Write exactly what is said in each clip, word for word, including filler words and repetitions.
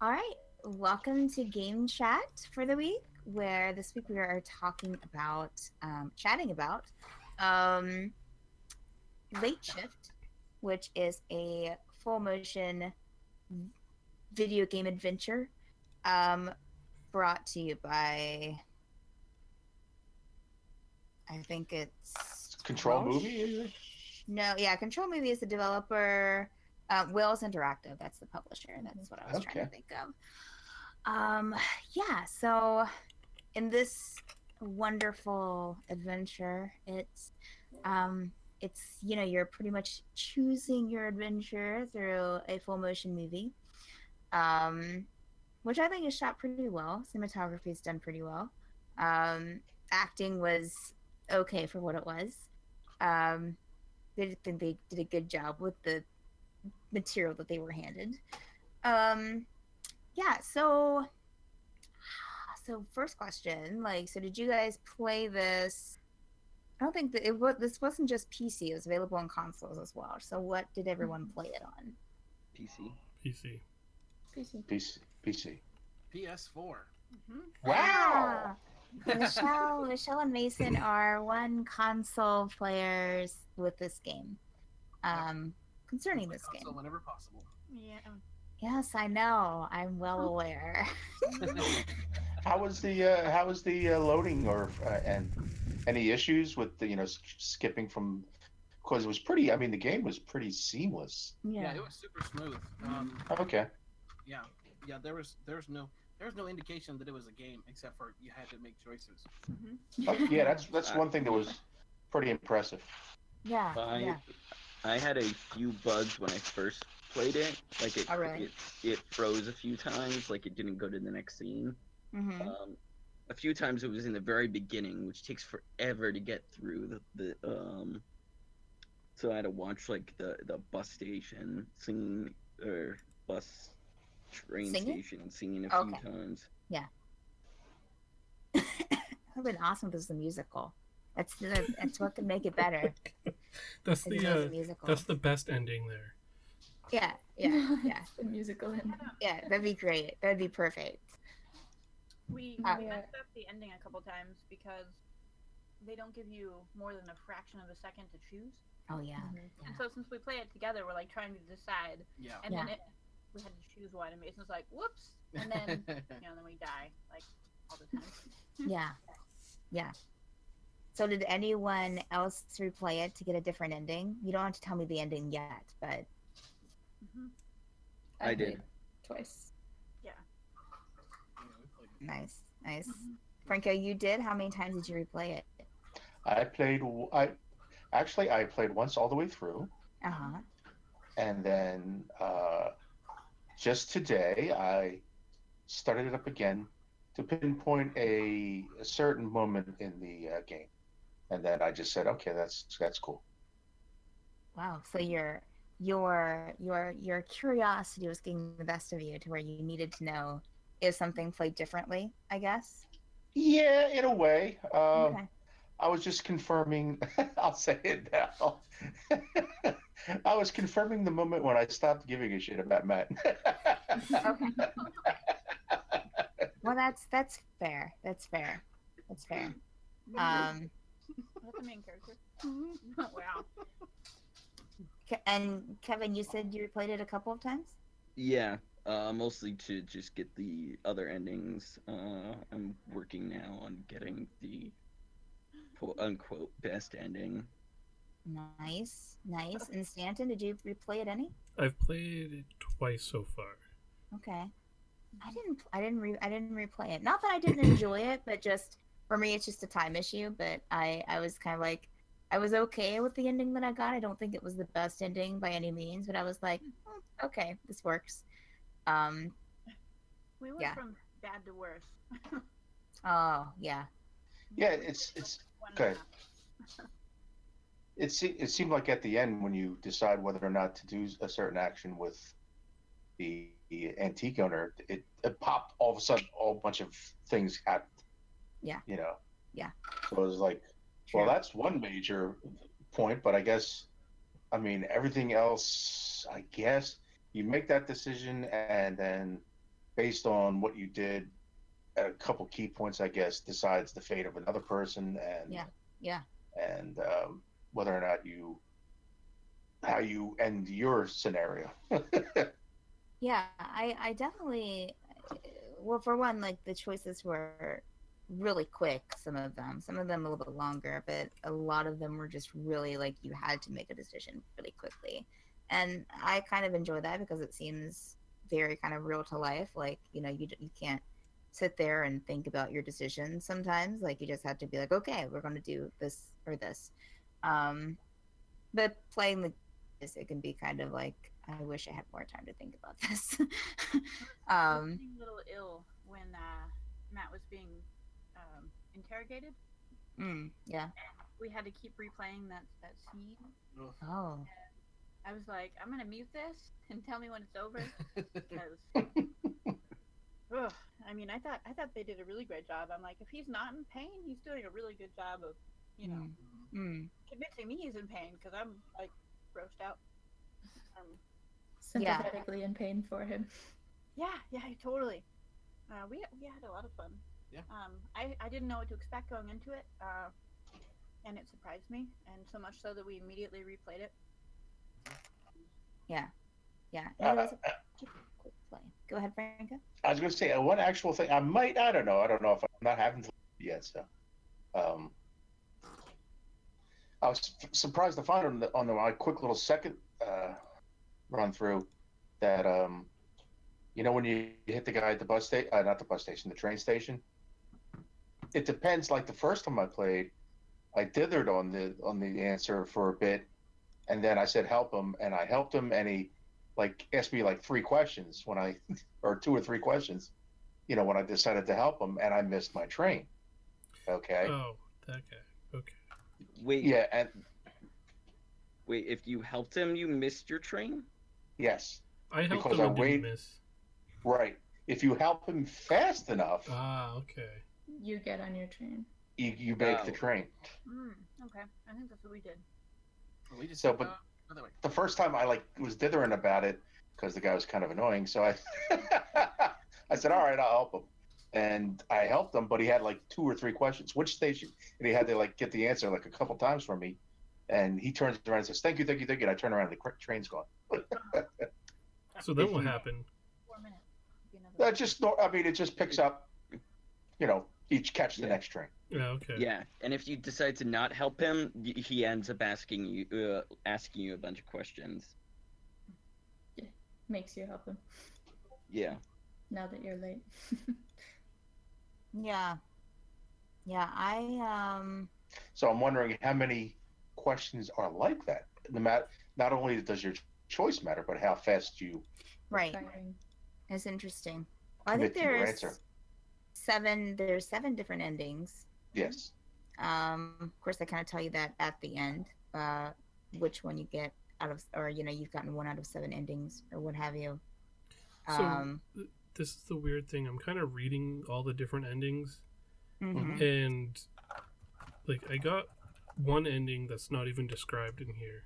All right, welcome to Game Chat for the week, where this week we are talking about, um, chatting about, um, Late Shift, which is a full motion video game adventure, um, brought to you by, I think it's Control Welsh. movie, is it? No, yeah, Control Movie is the developer. Uh, Wales Interactive, that's the publisher. That's what I was trying Okay. to think of. Um, yeah, so in this wonderful adventure, it's um it's you know, you're pretty much choosing your adventure through a full motion movie. Um which I think is shot pretty well. Cinematography is done pretty well. Um acting was okay for what it was. Um they did think they did a good job with the material that they were handed. Um yeah, so so first question, like, so did you guys play this? I don't think that it was. This wasn't just P C; it was available on consoles as well. So what did everyone play it on? P C. P C. P C. P C. P C. P S four. Mm-hmm. Wow. Ah, Michelle, Michelle and Mason are one console players with this game. Um, concerning this console game. whenever possible. Yeah. Yes, I know. I'm well aware. How was the uh, how was the uh, loading or uh, and any issues with the you know sk- skipping from because it was pretty. I mean, the game was pretty seamless. Yeah, Yeah. it was super smooth. Um, Okay. yeah, yeah. There was there was no there was no indication that it was a game except for you had to make choices. Oh, yeah, that's that's one thing that was pretty impressive. Yeah. I Yeah. I had a few bugs when I first played it. Like it Oh, really? it it froze a few times. Like it didn't go to the next scene. Mm-hmm. Um, a few times it was in the very beginning, which takes forever to get through the, the um. So I had to watch like the the bus station scene or bus train Singing? station singing a few Okay. times. It would have been awesome if this was a musical. That's the, that's what could make it better. That's if it the was a uh, musical. that's the best ending there. Yeah, yeah, yeah, The musical ending. yeah. That'd be great. That'd be perfect. We, Uh, we messed up the ending a couple times because they don't give you more than a fraction of a second to choose. Oh yeah. And so since we play it together, we're like trying to decide, Yeah. and then Yeah. it, we had to choose one, and Mason's like, "Whoops!" And then you know, then we die like all the time. Yeah, yeah. So did anyone else replay it to get a different ending? You don't have to tell me the ending yet, but hmm I did. Twice. nice, nice. Mhm. Franco, you did? How many times did you replay it? I played. w- I actually I played once all the way through, Uh huh. and then uh, just today I started it up again to pinpoint a, a certain moment in the uh, game, and then I just said, okay, that's that's cool. Wow. So your your your your curiosity was getting the best of you to where you needed to know if something played differently, I guess. Yeah, in a way. Um, Okay. I was just confirming. I'll say it now. I was confirming the moment when I stopped giving a shit about Matt. Okay. Well, that's that's fair. That's fair. That's fair. Um, That's the main character. Wow. Ke- and Kevin, you said you replayed it a couple of times. Yeah, uh, mostly to just get the other endings. Uh, I'm working now on getting the quote unquote best ending. Nice, nice. And Stanton, did you replay it any? I've played it twice so far. Okay. I didn't. I didn't. Re, I didn't replay it. Not that I didn't enjoy it, but just for me, it's just a time issue. But I, I was kind of like, I was okay with the ending that I got. I don't think it was the best ending by any means, but I was like, "Hmm, okay, this works. Um. We went Yeah. from bad to worse. Oh yeah. Yeah, it's it's One okay. and a half. it. Se- it seemed like at the end when you decide whether or not to do a certain action with the, the antique owner, it, it popped all of a sudden. All bunch of things happened. Yeah. You know. Yeah. So it was like, well, that's one major point, but I guess, I mean, everything else. I guess you make that decision, and then based on what you did at a couple key points, I guess, decides the fate of another person and Yeah. Yeah. and um, whether or not you how you end your scenario. Yeah, I I definitely well for one like the choices were really quick, some of them. Some of them a little bit longer, but a lot of them were just really like you had to make a decision really quickly. And I kind of enjoy that because it seems very kind of real to life. Like, you know, you you can't sit there and think about your decisions sometimes. Like you just have to be like, okay, we're going to do this or this. Um, but playing the this, it can be kind of like I wish I had more time to think about this. I was um, getting a little ill when uh, Matt was being um, interrogated. mm, yeah. We had to keep replaying that that scene. Ugh. Oh. I was like, I'm gonna mute this and tell me when it's over because. Ugh, I mean, I thought I thought they did a really great job. I'm like, if he's not in pain, he's doing a really good job of, you know, Mm, mm. convincing me he's in pain because I'm like grossed out. Um, Yeah. Sympathetically in pain for him. yeah, yeah, totally. Uh, we we had a lot of fun. Yeah. Um, I I didn't know what to expect going into it, uh, and it surprised me, and so much so that we immediately replayed it. Yeah. Yeah. Uh, It was a quick play. Go ahead, Franca. I was going to say uh, one actual thing. I might. I don't know. I don't know if I'm not having to yet. So, um, I was f- surprised to find on the on the, my quick little second uh, run through that um, you know when you hit the guy at the bus station, uh, not the bus station, the train station. It depends. Like the first time I played, I dithered on the on the answer for a bit, and then I said help him, and I helped him, and he like asked me like three questions when I or two or three questions, you know, when I decided to help him, and I missed my train. Okay. Oh, that guy. Okay. Wait, Yeah, and wait. If you helped him, you missed your train. yes, I helped Because him I and didn't wait- miss. right. If you help him fast enough, Ah, okay. You get on your train. you, you make Oh. the train. Mm, okay, I think that's what we did. We just So, said, but- uh, other way. The first time I like was dithering about it because the guy was kind of annoying, so I I said, all right, I'll help him. And I helped him, but he had like two or three questions. Which station? And he had to like get the answer like a couple times from me. And he turns around and says, "Thank you, thank you, thank you." And I turn around and the cr- train's gone. So then If what you- happened? Four minutes. Be another That one. just, no- I mean, it just picks up, you know, each catch the Yeah. next train. Yeah, okay. Yeah, and if you decide to not help him, y- he ends up asking you uh, asking you a bunch of questions. Makes you help him Yeah. now that you're late. Yeah. Yeah. I um. So I'm wondering how many questions are like that. No matter, not only does your choice matter, but how fast you Right. Tiring. It's interesting. Well, I commit think to your there's answer. seven. There's seven different endings. Yes. Um. Of course, I kind of tell you that at the end. Uh, which one you get out of, or you know, you've gotten one out of seven endings, or what have you. So Um. this is the weird thing. I'm kind of reading all the different endings, mhm. and like I got one ending that's not even described in here,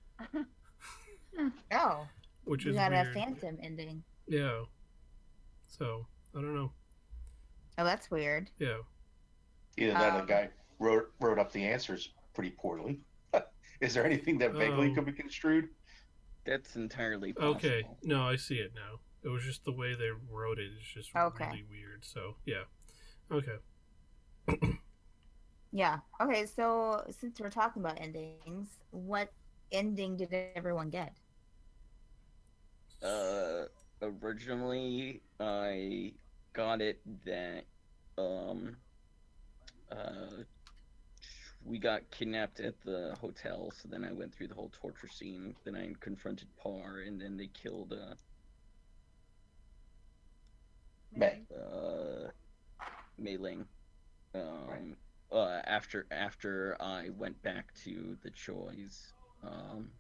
Oh, which you is got weird. a phantom ending. Yeah. So I don't know. Oh, that's weird. Yeah. Either that or Um, the guy wrote wrote up the answers pretty poorly. Is there anything that vaguely Oh. could be construed? That's entirely possible. Okay. No, I see it now. It was just the way they wrote it is just Okay. really weird. So yeah. Okay. Yeah. Okay. So since we're talking about endings, what ending did everyone get? Uh, originally I got it that um uh we got kidnapped at the hotel, so then I went through the whole torture scene. Then I confronted Par, and then they killed uh May. uh Mei Ling. Um, uh, after after I went back to the Choi's, um,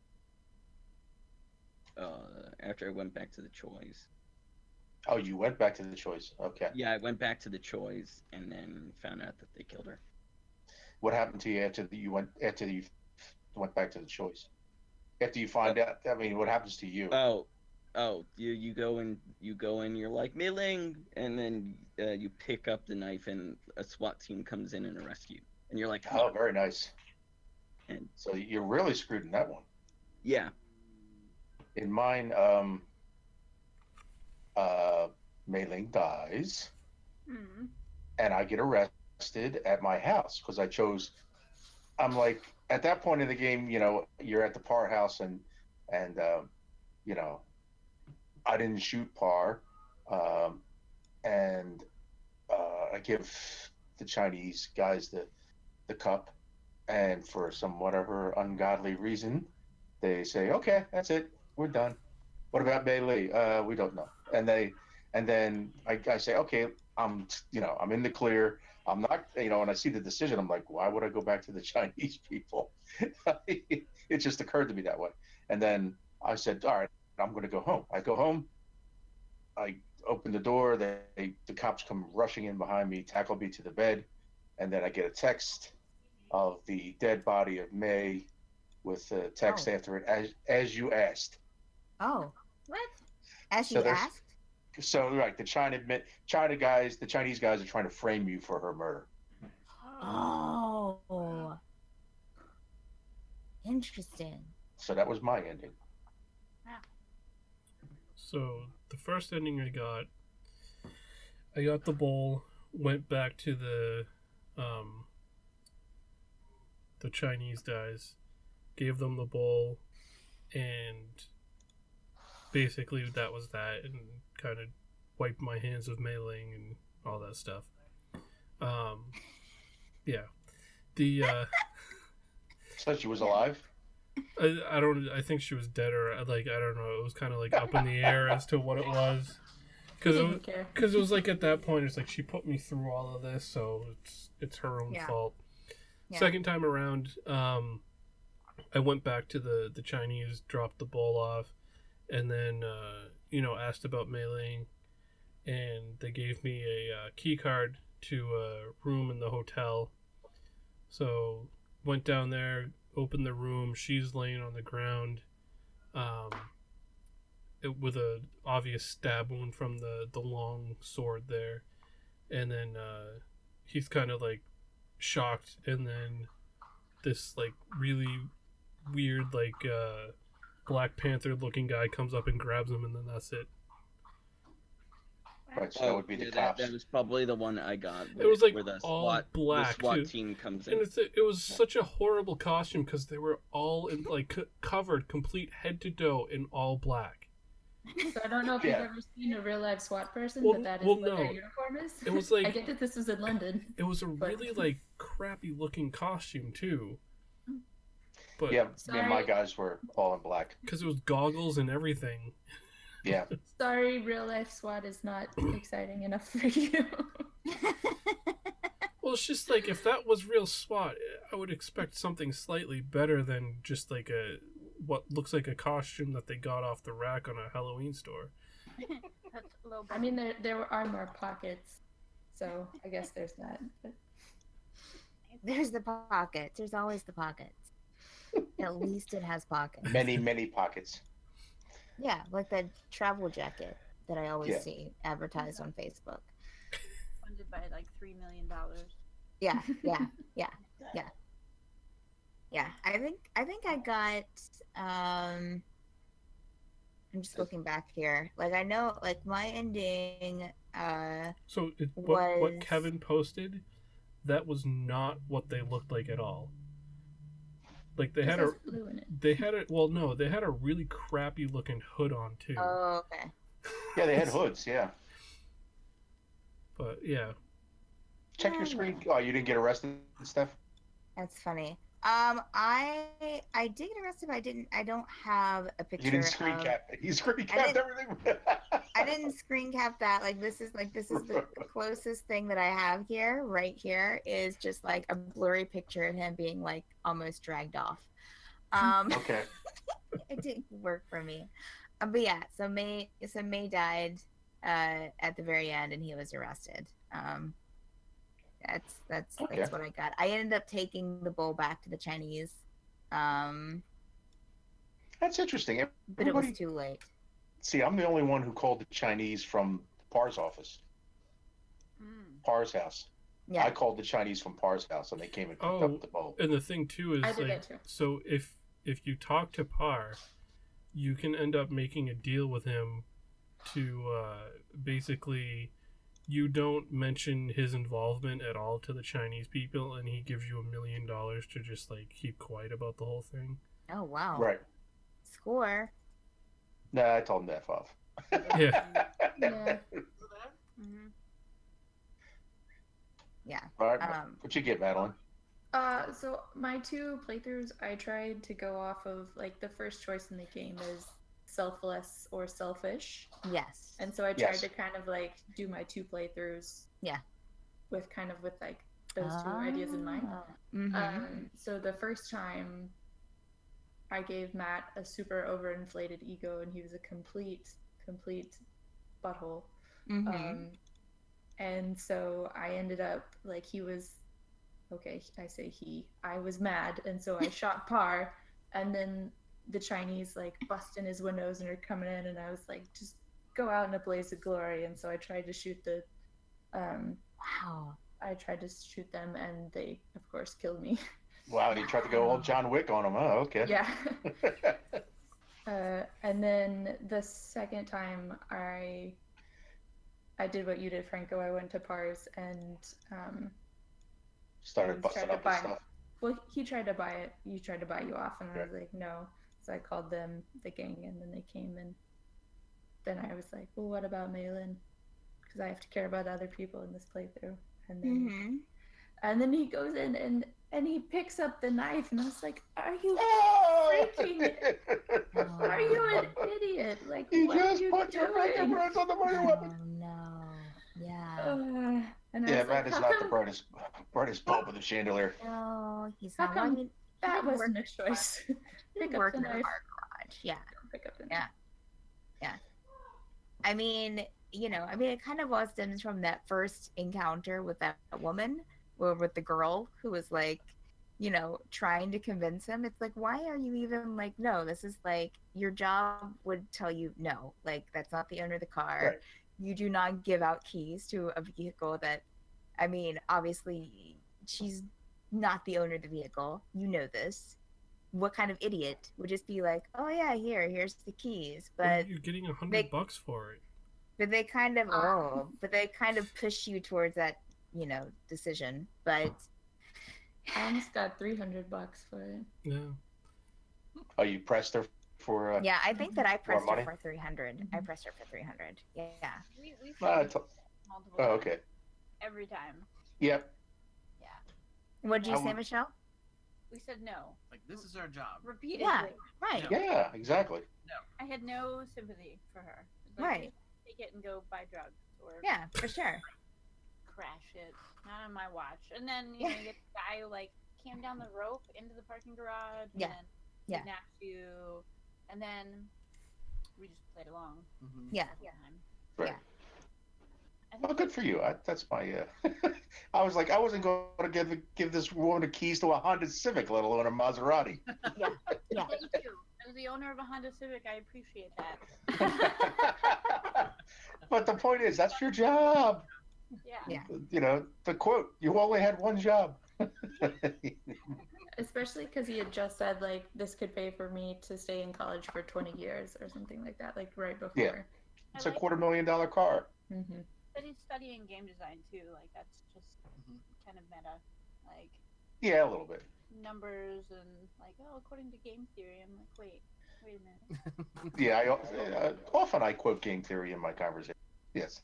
uh, after I went back to the Choi's, Oh, you went back to the choice. Okay. yeah, I went back to the Choi's and then found out that they killed her. What happened to you after the, you went after you went back to the choice? After you find out, I mean, what happens to you? Oh, oh, you you go and you go in, you're like Mei Ling, and then uh, you pick up the knife, and a SWAT team comes in and arrests you, and you're like, Oh, very nice. And So you're really screwed in that one. yeah, In mine, um, uh, Mei Ling dies, Hmm. and I get arrested at my house because I chose. I'm like, at that point in the game, you know, you're at the Par house, and and um, you know, I didn't shoot Par, um, and uh, I give the Chinese guys the the cup, and for some whatever ungodly reason, they say, okay, that's it, we're done. What about Bailey? Uh, we don't know. And they, and then I, I say, okay, I'm, you know, I'm in the clear. I'm not, you know, when I see the decision, I'm like, why would I go back to the Chinese people? It just occurred to me that way. And then I said, all right, I'm going to go home. I go home. I open the door. They, the cops come rushing in behind me, tackle me to the bed, and then I get a text of the dead body of May with a text Oh. after it, as as you asked. Oh, What? as So she there's- asked. So like the China China guys, the Chinese guys are trying to frame you for her murder. Oh, interesting. So that was my ending. So the first ending I got, I got the bowl, went back to the, um, the Chinese guys, gave them the bowl, and basically that was that, and kind of wiped my hands of Mei Ling and all that stuff. Um, yeah, the uh, So she was alive. I, I don't I think she was dead, or like I don't know. It was kind of like up in the air as to what it was, because it was, Didn't care. Because it was like at that point, it's like she put me through all of this, so it's it's her own Yeah. fault. Yeah. Second time around, um, I went back to the the Chinese, dropped the bowl off, and then uh, you know asked about Mei Ling, and they gave me a uh, key card to a room in the hotel. So went down there, opened the room. She's laying on the ground, um, it, with a obvious stab wound from the the long sword there, and then uh, he's kind of like shocked, and then this like really weird like uh, Black Panther looking guy comes up and grabs him, and then that's it. Right, so that would be yeah, the that, cops. that was probably the one I got. It was, like, where the all SWAT, black, the SWAT too. team comes in. And it's, it was such a horrible costume because they were all in like c- covered, complete head to toe in all black. So I don't know if Yeah. you've ever seen a real life SWAT person, Well, but that is well, what no. their uniform is. It was like I get that this was in London. it was a but- really like crappy looking costume too. But Yeah, me and my Sorry. guys were all in black. because it was goggles and everything. Yeah. Sorry, real life SWAT is not exciting enough for you. Well, it's just like if that was real SWAT, I would expect something slightly better than just like a what looks like a costume that they got off the rack on a Halloween store. That's a little bit. I mean, there there are more pockets, so I guess there's that. But There's the pockets. There's always the pockets. At least it has pockets. Many, many pockets. Yeah, like the travel jacket that I always Yeah. see advertised on Facebook. funded by like three million dollars. Yeah, yeah, yeah, yeah. Yeah, I think I think I got um I'm just looking back here. Like I know like my ending uh So it, what what Was- Kevin posted, that was not what they looked like at all. Like they it had a says blue in it. they had a well no they had a really crappy looking hood on too. oh okay. Yeah, they had hoods. Yeah. But yeah, Check your screen. Oh, you didn't get arrested and stuff? That's funny. Um I I did get arrested, but I didn't I don't have a picture You didn't screen of cap it. You screen capped didn't- everything. I didn't screen cap that. Like this is like this is the closest thing that I have here. Right here is just like a blurry picture of him being like almost dragged off. Um, Okay. it didn't work for me. Um, but yeah, so May so May died uh, at the very end, and he was arrested. Um, that's that's Okay. that's what I got. I ended up taking the bowl back to the Chinese, um, That's interesting. but it was Everybody- too late. See, I'm the only one who called the Chinese from Par's office, Mm. Par's house. Yeah. I called the Chinese from Par's house, and they came and picked Oh, up the bowl. and the thing too is I did like, that too. so if if you talk to Par, you can end up making a deal with him to uh, basically you don't mention his involvement at all to the Chinese people, and he gives you a million dollars to just like keep quiet about the whole thing. Oh wow. Right. Score. Nah, I told him to F off. Yeah. Yeah. hmm Yeah. All right. Um, What you get, Madeline? Uh, so my two playthroughs, I tried to go off of like the first choice in the game is selfless or selfish, Yes. and so I tried Yes. to kind of like do my two playthroughs. Yeah. With kind of with like those two ideas in mind. Mm-hmm. Um, so the first time, I gave Matt a super overinflated ego, and he was a complete, complete butthole. mm-hmm. Um, and so I ended up like he was okay. I say he. I was mad, and so I shot Par, and then the Chinese like bust in his windows and are coming in, and I was like, just go out in a blaze of glory. And so I tried to shoot the, um, Wow. I tried to shoot them, and they of course killed me. Wow, you tried to go all John Wick on him, huh? Okay. Yeah. Uh, and then the second time I I did what you did, Franco. I went to Pars and um, Started and busting tried to up his buy. stuff. Well, he tried to buy it. He tried to buy you off, and I was like, no. So I called them the gang, and then they came, and then I was like, well, what about Malin? Because I have to care about other people in this playthrough. And then Mm-hmm. and then he goes in and and he picks up the knife, and I was like, are you Oh! freaking? Are you an idiot? Like, You what are just you put your doing? fingerprints on the murder weapon. Oh no. Yeah. Uh, and I Yeah, was that like, is how not the come brightest, brightest bulb in the chandelier. No, he's How not. come Well, I mean, that did work- wasn't a choice? he Pick did up work the in a car knife. garage. Yeah. Pick up the Yeah. knife. I mean, you know, I mean, it kind of all stems from that first encounter with that woman, or with the girl who was like, you know, trying to convince him. It's like, why are you even like, no, this is like, your job would tell you no, like, that's not the owner of the car. Right. You do not give out keys to a vehicle that, I mean, obviously, she's not the owner of the vehicle. You know this. What kind of idiot would just be like, oh yeah, here, here's the keys, but you're getting a hundred they- bucks for it. but they kind of oh, but they kind of push you towards that, you know, decision. But I almost got three hundred bucks for it. Yeah. Oh, you pressed her for. Uh, yeah, I think that I pressed her money? for three hundred. I pressed her for three hundred. Yeah. We, we uh, said t- multiple oh, times, okay. every time. Yep. What did you I say, would- Michelle? We said no Like, this is our job. repeatedly. Yeah. Right. Yeah. Yeah, exactly. I had no sympathy for her. Like, Right. Take it and go buy drugs or Yeah, for sure. crash it. Not on my watch. And then you, know, Yeah. you get the guy who like came down the rope into the parking garage Yeah. and then Yeah. kidnapped you, and then we just played along. Mhm. Yeah. the whole time. Right. Yeah. I think Well, good for you. I, that's my. Uh, I was like, I wasn't going to give give this woman the keys to a Honda Civic, let alone a Maserati. Yeah. Yeah. Thank you. As the owner of a Honda Civic, I appreciate that. But the point is, that's your job. Yeah. Yeah. You know, the quote: "You only had one job." Especially because he had just said like this could pay for me to stay in college for twenty years or something like that, like right before. It's I a like quarter million dollar car. Mm-hmm. that he's studying game design too. Like that's just Mhm. kind of meta. Like Yeah, a little bit. numbers and like, oh, according to game theory. I'm like, wait, wait a minute. Yeah, I uh, often I quote game theory in my conversation. Yes.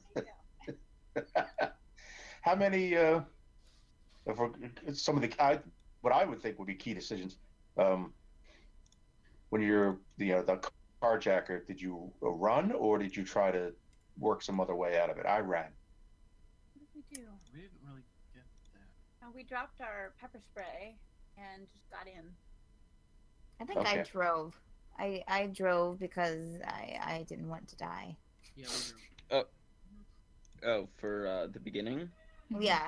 How many? Uh, if we're, some of the I, what I would think would be key decisions. Um, when you're the uh, the carjacker, did you uh, run or did you try to work some other way out of it? I ran. What did we do? We didn't really get that. Uh, we dropped our pepper spray and just got in. I think I Okay. drove. I I drove because I I didn't want to die. Yeah, we were. Oh, for uh, the beginning. Yeah.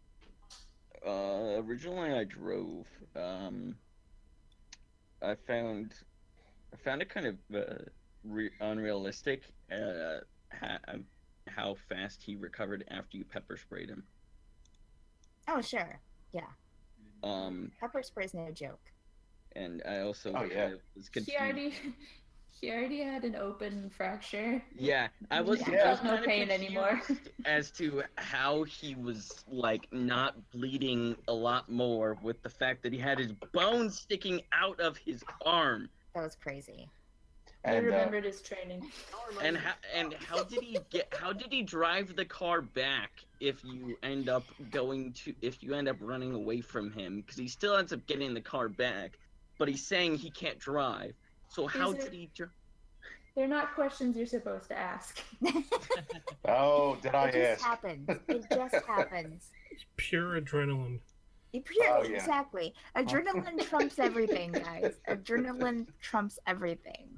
Uh, originally I drove. Um, I found I found it kind of uh, re- unrealistic uh, ha- um, how fast he recovered after you pepper sprayed him. Oh sure, yeah. Um, Pepper spray's no joke. and I also Oh, yeah. kind of was He confused. already, he already had an open fracture. Yeah, I was, He I was felt no kind of pain anymore. confused as to how he was like not bleeding a lot more with the fact that he had his bone sticking out of his arm. That was crazy. He And uh, remembered his training. And how and how did he get? How did he drive the car back if you end up going to if you end up running away from him? Because he still ends up getting the car back, but he's saying he can't drive. So how These are- did he? Dri- They're not questions you're supposed to ask. oh, did I It just ask? happens. It just happens. Pure adrenaline. It pure- Oh, yeah. Exactly. Adrenaline trumps everything, guys. Adrenaline trumps everything.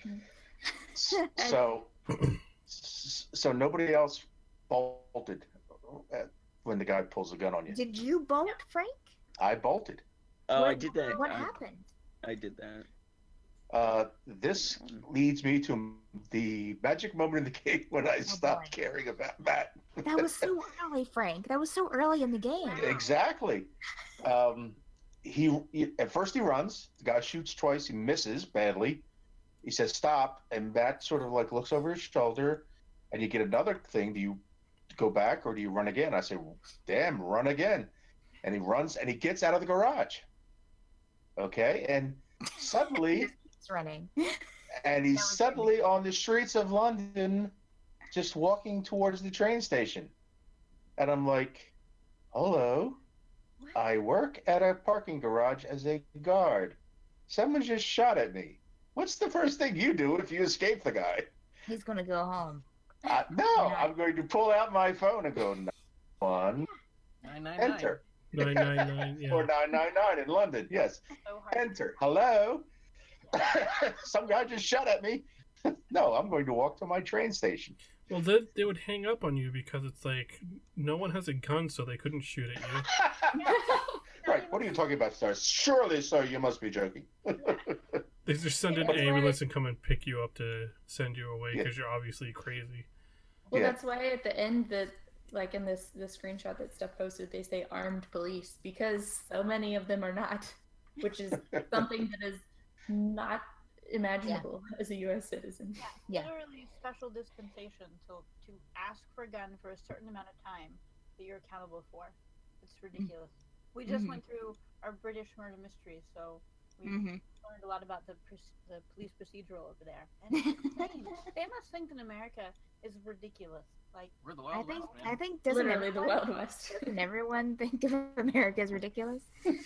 So, so nobody else bolted at- when the guy pulls a gun on you. Did you bolt, Frank? I bolted. oh, I What- did that. What I, happened? I did that. Uh, this leads me to the magic moment in the game when I stopped boy. caring about Matt. That was so early, Frank. That was so early in the game. Exactly. Um, he, he at first he runs. The guy shoots twice. He misses badly. He says stop, and Matt sort of like looks over his shoulder, and you get another thing. Do you go back or do you run again? I say, damn, run again. And he runs and he gets out of the garage. Okay, and suddenly, It's running. and he's That was suddenly on the streets of London, just walking towards the train station. And I'm like, hello. I work at a parking garage as a guard. Someone just shot at me. What's the first thing you do if you escape the guy? He's gonna go home. Uh, no, I'm going to pull out my phone and go one, Nine nine nine. enter, Nine nine nine. Yeah. or nine nine nine in London. Yes, So hard. enter. Hello. Some guy just shot at me. No, I'm going to walk to my train station. Well, they they would hang up on you because it's like no one has a gun, so they couldn't shoot at you. Right. What are you talking about, sir? Surely, sir, you must be joking. They just send an That's why- ambulance and come and pick you up to send you away Yeah. because you're obviously crazy. Well, Yeah. that's why at the end that, like in this the screenshot that Steph posted, they say armed police because so many of them are not, which is something that is not imaginable as a U S citizen. Yeah. Literally special dispensation to to ask for a gun for a certain amount of time that you're accountable for. It's ridiculous. We just Mhm. went through our British murder mystery, so we Mm-hmm. learned a lot about the pr- the police procedural over there. And it's insane. They must think that America is ridiculous. Like, We're the I Wild think West, I man. think doesn't Literally the everyone, Wild West. doesn't everyone think of America as ridiculous?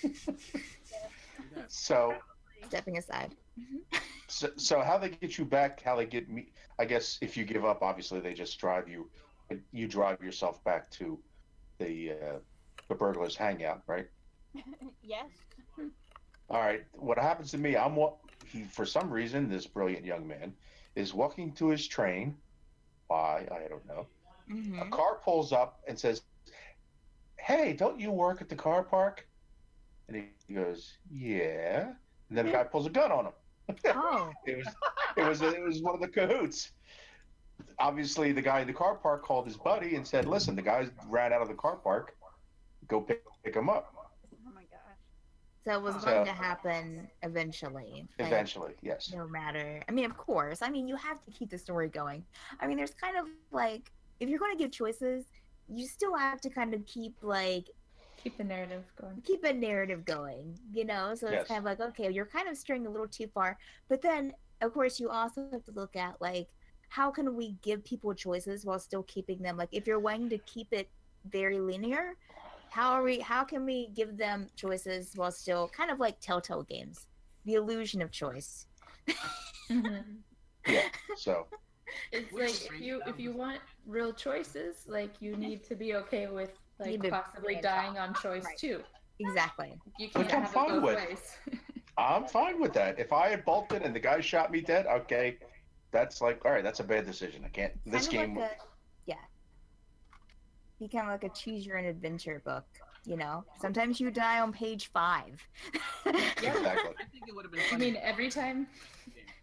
So, Stepping aside. so, so how they get you back? How they get me? I guess if you give up, obviously they just drive you. You drive yourself back to the uh, the burglars' hangout, right? yes. All right. What happens to me? I'm wa- he for some reason this brilliant young man is walking to his train. Why I don't know. Mm-hmm. A car pulls up and says, "Hey, don't you work at the car park?" And he goes, "Yeah." And then the guy pulls a gun on him. Oh, It was it was it was one of the cahoots. Obviously, the guy in the car park called his buddy and said, "Listen, the guy ran out of the car park. Go pick, pick him up." Oh my gosh. so it was So- going to happen eventually. like, Eventually, yes. No matter. I mean, of course. I mean, you have to keep the story going. I mean, there's kind of like if you're going to give choices, you still have to kind of keep like Keep the narrative going. keep a narrative going, you know? So Yes. it's kind of like, okay, you're kind of straying a little too far. But then, of course, you also have to look at, like, how can we give people choices while still keeping them, like, if you're wanting to keep it very linear, how are we, how can we give them choices while still kind of like Telltale games, the illusion of choice? Mhm. Yeah. So It's Which like is if great. you if you want real choices, like you need to be okay with like Need to possibly branch dying out. on choice Right. too. Exactly. You Which can't I'm have it fine both with. ways. I'm fine with that. If I had bolted and the guy shot me dead, okay, that's like, all right, that's a bad decision. I can't. This kind game. of like a, yeah. Be kind of like a choose your own adventure book, you know? Sometimes you die on page five. Exactly. I think it would have been I funny. mean, every time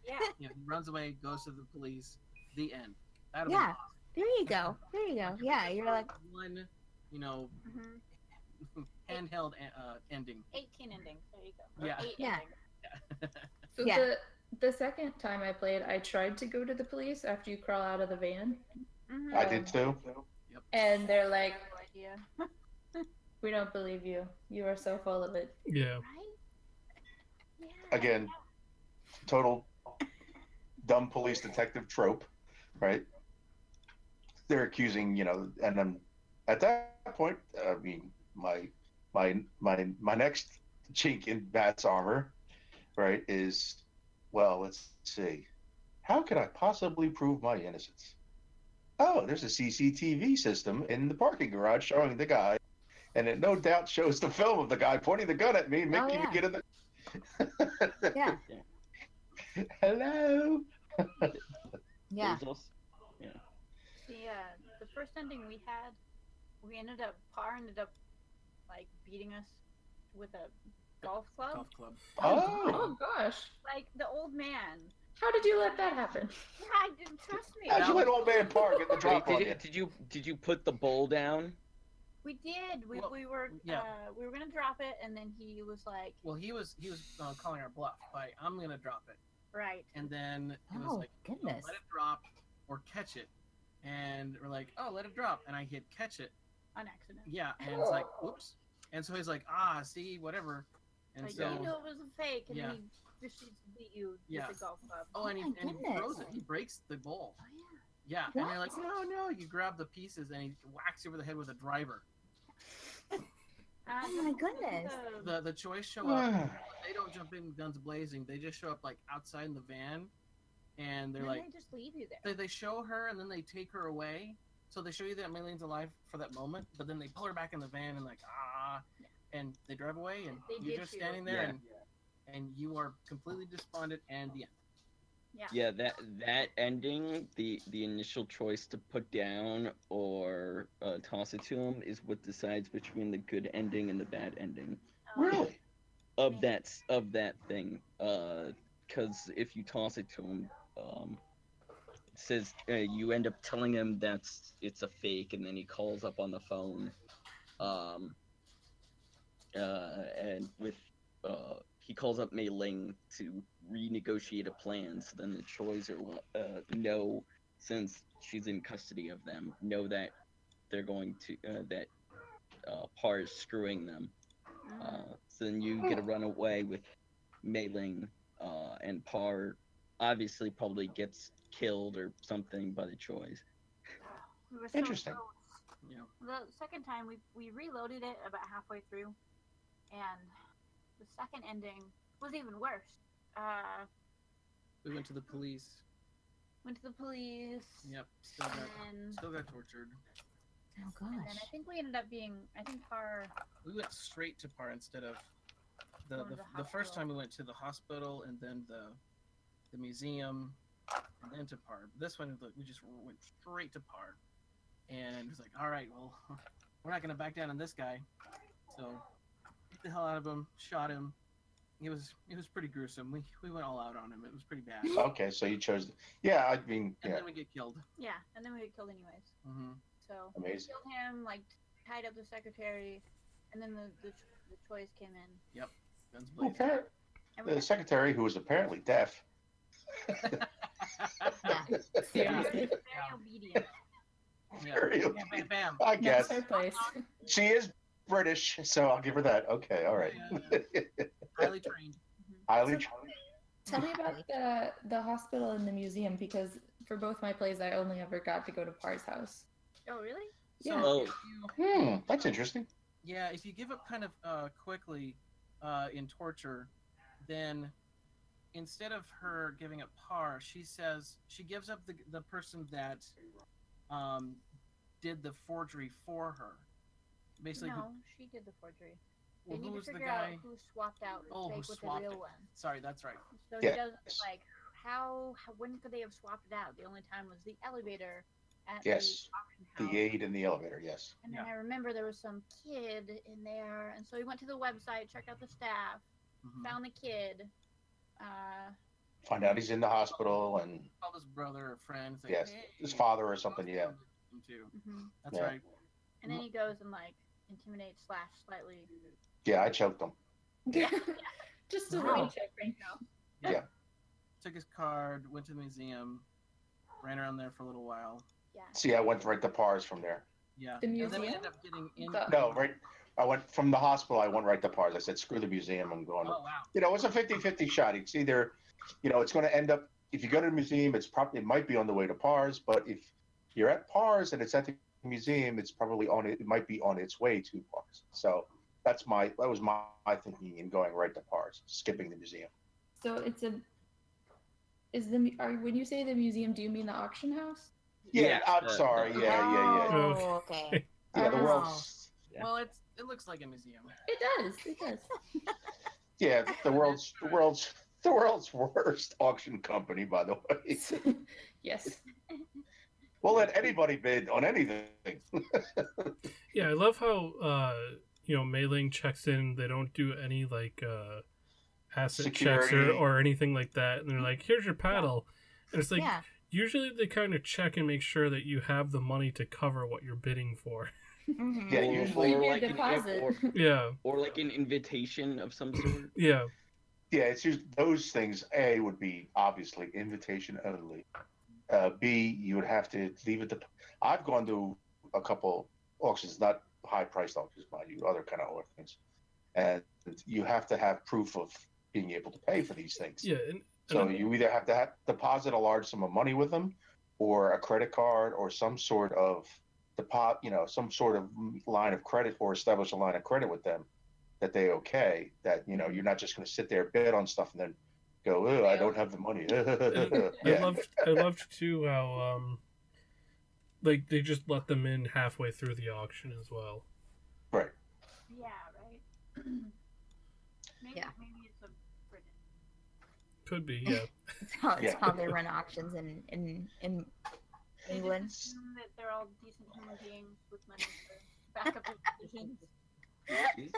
Yeah. You know, he runs away, goes to the police. The end. That'll Yeah. be There you go. There you go. awesome. Yeah, you're like, one, you know, hmm handheld uh, ending. eighteen endings. There you go. Or Yeah. Eight Yeah. endings. So Yeah. the the second time I played, I tried to go to the police after you crawl out of the van, Mhm. I did too. and they're like, No idea. "We don't believe you. You are so full of it." Yeah. Right? Yeah. Again, total dumb police detective trope, right? They're accusing, you know, and then at that point, I mean, my my my my next chink in Bat's armor, right, is, well, let's see, how could I possibly prove my innocence? Oh, there's a C C T V system in the parking garage showing the guy, and it no doubt shows the film of the guy pointing the gun at me, making yeah. me get in the. yeah, Hello. yeah. There's also- yeah. The uh, the first ending we had, we ended up Par ended up like beating us with a golf club. Golf club. Oh. Oh gosh, Like the old man. how did you let that happen? Yeah, I didn't trust me. How'd you let old man Park get the Wait, drop on did, you? you, did you did you put the bowl down? We did. We, Well, we were yeah. uh, we were gonna drop it, and then he was like, Well, he was he was uh, calling our bluff by I'm gonna drop it, right. and then it was Oh, like, you know, goodness. let it drop or catch it, and we're like, oh, let it drop, and I hit catch it, On accident. yeah, and it's like, oops, and so he's like, ah, see, whatever, and Like, so you knew it was a fake, and Yeah. then he just beat you Yeah. with the golf club. oh, and he, Oh my and he goodness. throws it, he breaks the bowl, Oh, yeah. yeah, and you're like, What? no, no, you grab the pieces and he whacks you over the head with a driver. Uh, Oh my goodness. the- The the choice show up. They don't jump in guns blazing. They just show up like outside in the van, and they're and like, they just leave you there. they, they show her and then they take her away. So they show you that Mayleen's alive for that moment, but then they pull her back in the van and like ah, and they drive away, and They you're ditch just you. standing there, Yeah. and and you are completely despondent, and the end. Yeah. Yeah, that that ending, the the initial choice to put down or uh, toss it to him is what decides between the good ending and the bad ending Um, Really? of that s- of that thing. Because if you toss it to him, um, it says uh, you end up telling him that's it's a fake, and then he calls up on the phone, um, uh, and with uh, he calls up Mei Ling to renegotiate a plan. So then the Choi's are uh, know, since she's in custody of them, know that they're going to uh, that uh, Par is screwing them. mm, Uh, so then you get to run away with Mei Ling, uh, and Par obviously probably gets killed or something by the Choi's. we were so Interesting. close. You know, The second time we we reloaded it about halfway through, and the second ending was even worse. Uh, we went to the police. went to the police. Yep, still got And, still got tortured. Oh and then gosh. I think we ended up being. I think Par. We went straight to Par instead of the Going the, to the, the first hospital. time we went to the hospital and then the the museum and then to Par. This one we just went straight to Par, and it was like, all right, well, we're not gonna back down on this guy. So beat the hell out of him, shot him. It was it was pretty gruesome. We we went all out on him. It was pretty bad. Okay, so you chose. Yeah, I mean, And yeah, then we get killed. Yeah, and then we got killed anyways. hmm So amazing. killed him, like tied up the secretary, and then the the, the Choi's came in. Guns blazing. Okay. And we The got- secretary, who was apparently deaf. Yeah. Seriously, very obedient. Yeah. Very- Bam, bam, bam. I guess that's her place. she is British, so I'll give her that. Okay, all right. Highly trained. Highly. Tell me about the the hospital and the museum, because for both my plays, I only ever got to go to Par's house. Oh really? So Yeah. Oh. if you, Hmm, that's interesting. yeah, if you give up kind of uh, quickly uh, in torture, then instead of her giving up Par, she says she gives up the the person that um, did the forgery for her. Basically, who- no, she did the forgery. They well, need who to was the figure out guy? who swapped out the Oh, who fake with the swapped real it. one. Sorry, that's right. So Yeah. he does like how, how when could they have swapped it out? The only time was the elevator at Yes, the auction house. The aide in the elevator. Yes. And then Yeah. I remember there was some kid in there, and so he went to the website, checked out the staff, Mhm. found the kid. Uh, find out he's in the hospital and Called his brother or friend. Say, yes, hey, his father or something. Yeah. him too. hmm That's Yeah. right. And then he goes and like intimidates slash slightly. Yeah, I choked him. Just a Wow. little check right now. Yeah. Took his card, went to the museum, ran around there for a little while. Yeah. See, I went right to Pars from there. Yeah. The And then we museum? ended up getting in. The- No, right. I went from the hospital. I went right to Pars. I said, "Screw the museum. I'm going." To, Oh wow. you know, it's a fifty-fifty shot. It's either, you know, it's going to end up. If you go to the museum, it's probably it might be on the way to Pars. But if you're at Pars and it's at the museum, it's probably on it. It might be on its way to Pars. So that's my that was my, my thinking in going right to Pars, skipping the museum. So it's a. Is the mu- are when you say the museum, do you mean the auction house? Yeah, Yes, I'm the- sorry. the- Yeah, yeah, yeah. Oh, okay. Yeah, the Oh. world's Yeah. Well, it's it looks like a museum. It does. It does. yeah the world's the world's the world's worst auction company, by the way. Yes. We'll let anybody bid on anything. Yeah, I love how uh, you know Mailing checks in. They don't do any like uh, asset checks or, Security. or anything like that, and they're like, "Here's your paddle," and it's like yeah. usually they kind of check and make sure that you have the money to cover what you're bidding for. Mhm. Yeah, Or- usually- or Your like an, deposit. or, Yeah, or like an invitation of some sort. yeah, Yeah, it's just those things. A would be obviously invitation only. Uh, B, you would have to leave it to. I've gone to a couple auctions, not high priced auctions, mind you, other kind of auctions, and you have to have proof of being able to pay for these things. yeah. And, So and you either have to have, deposit a large sum of money with them, or a credit card, or some sort of deposit, you know, some sort of line of credit, or establish a line of credit with them that they okay. That you know you're not just going to sit there bid on stuff and then go, oh, I don't have the money. I yeah, loved I loved too how um like they just let them in halfway through the auction as well. right. Yeah. Right. maybe, Yeah. Maybe it's a British. Could be, yeah. It's how, it's Yeah. how they run auctions in in in They just England. assume that they're all decent human beings with money to back up their decisions. Is,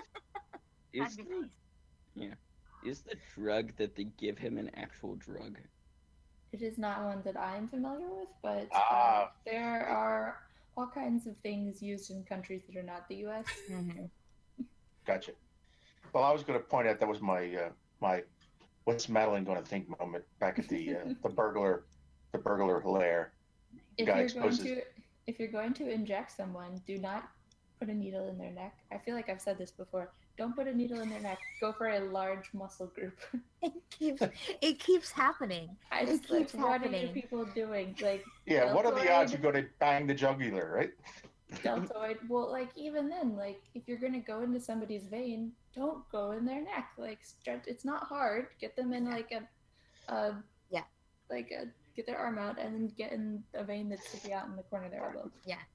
is, That'd be the, nice. is the drug that they give him an actual drug? It is not one that I am familiar with, but uh, Ah. there are all kinds of things used in countries that are not the U S. Mhm. Gotcha. Well, I was going to point out that was my uh, my what's Madeline going to think moment back at the uh, the burglar the burglar lair. If Guy you're going exposes- to if you're going to inject someone, do not put a needle in their neck. I feel like I've said this before. Don't put a needle in their neck. Go for a large muscle group. It keeps it keeps happening. I It just like, keeps what are you happening. people doing? Like Yeah, what are the odds Deltoid. you're going to bang the jugular, right? deltoid. Well, like even then, like if you're gonna go into somebody's vein, don't go in their neck. Like stretch. It's not hard. Get them in like a, a Yeah. like a get their arm out and then get in a vein that's sticking out in the corner of their elbow.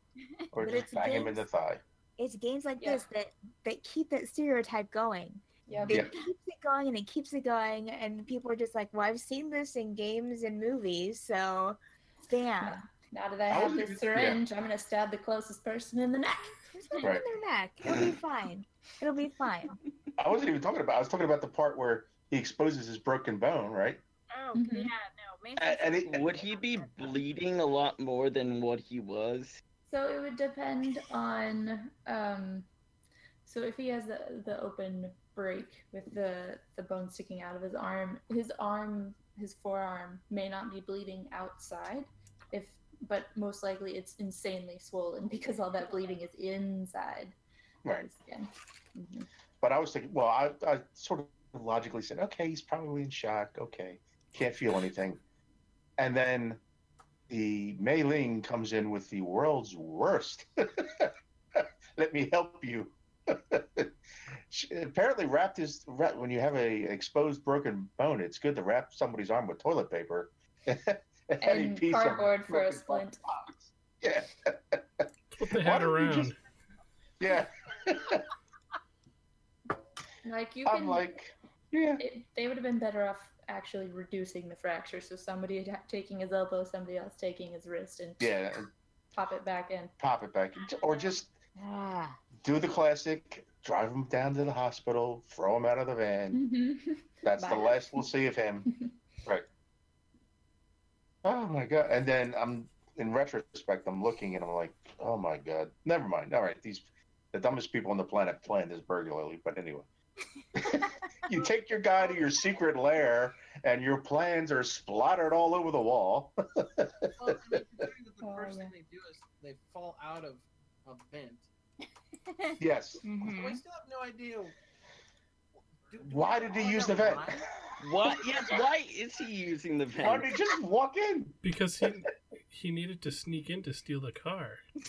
Or But just it's bang him in games- the thigh. It's games like Yeah. this that that keep that stereotype going. Yeah. It Yeah. keeps it going and it keeps it going, and people are just like, "Well, I've seen this in games and movies, so bam." Yeah. Now that I I have wasn't this even- syringe, I'm gonna stab the closest person in the neck. Just put it Right. in their neck. It'll be fine. It'll be fine. I wasn't even talking about. I was talking about the part where he exposes his broken bone, right? Oh Mhm. yeah, no. Mason And, and it, Would he be bleeding a lot more than what he was? So it would depend on um so if he has the the open break with the the bone sticking out of his arm, his arm his forearm may not be bleeding outside if but most likely it's insanely swollen because all that bleeding is inside right. the skin. Mhm. But I was thinking, well, I, I sort of logically said, okay, he's probably in shock. Okay, can't feel anything. And then the Mei Ling comes in with the world's worst. Let me help you. She apparently wrapped his wrap, when you have a exposed broken bone, it's good to wrap somebody's arm with toilet paper any And piece of cardboard for a broken splint. box. Yeah, That's what they Why had don't you around. just- yeah. Like you I'm can like, yeah. it, they would have been better off actually reducing the fracture. So somebody ha- taking his elbow, somebody else taking his wrist, and Yeah, pop it back in. pop it back, in. Or just Ah, do the classic: drive him down to the hospital, throw him out of the van. Mm-hmm. That's the Bye. last we'll see of him. Right. Oh my god! And then I'm in retrospect, I'm looking and I'm like, oh my god, never mind. All right, these the dumbest people on the planet playing this burglary. But anyway, you take your guy to your secret lair, and your plans are splattered all over the wall. Well, I mean, considering that the Oh, first yeah. thing they do is they fall out of a vent. Yes. Mhm. We still have no idea. Do, do Why we did he find use out the vent? why? What? Yes. Why is he using the Why vent? did he just walk in? Because he he needed to sneak in to steal the car.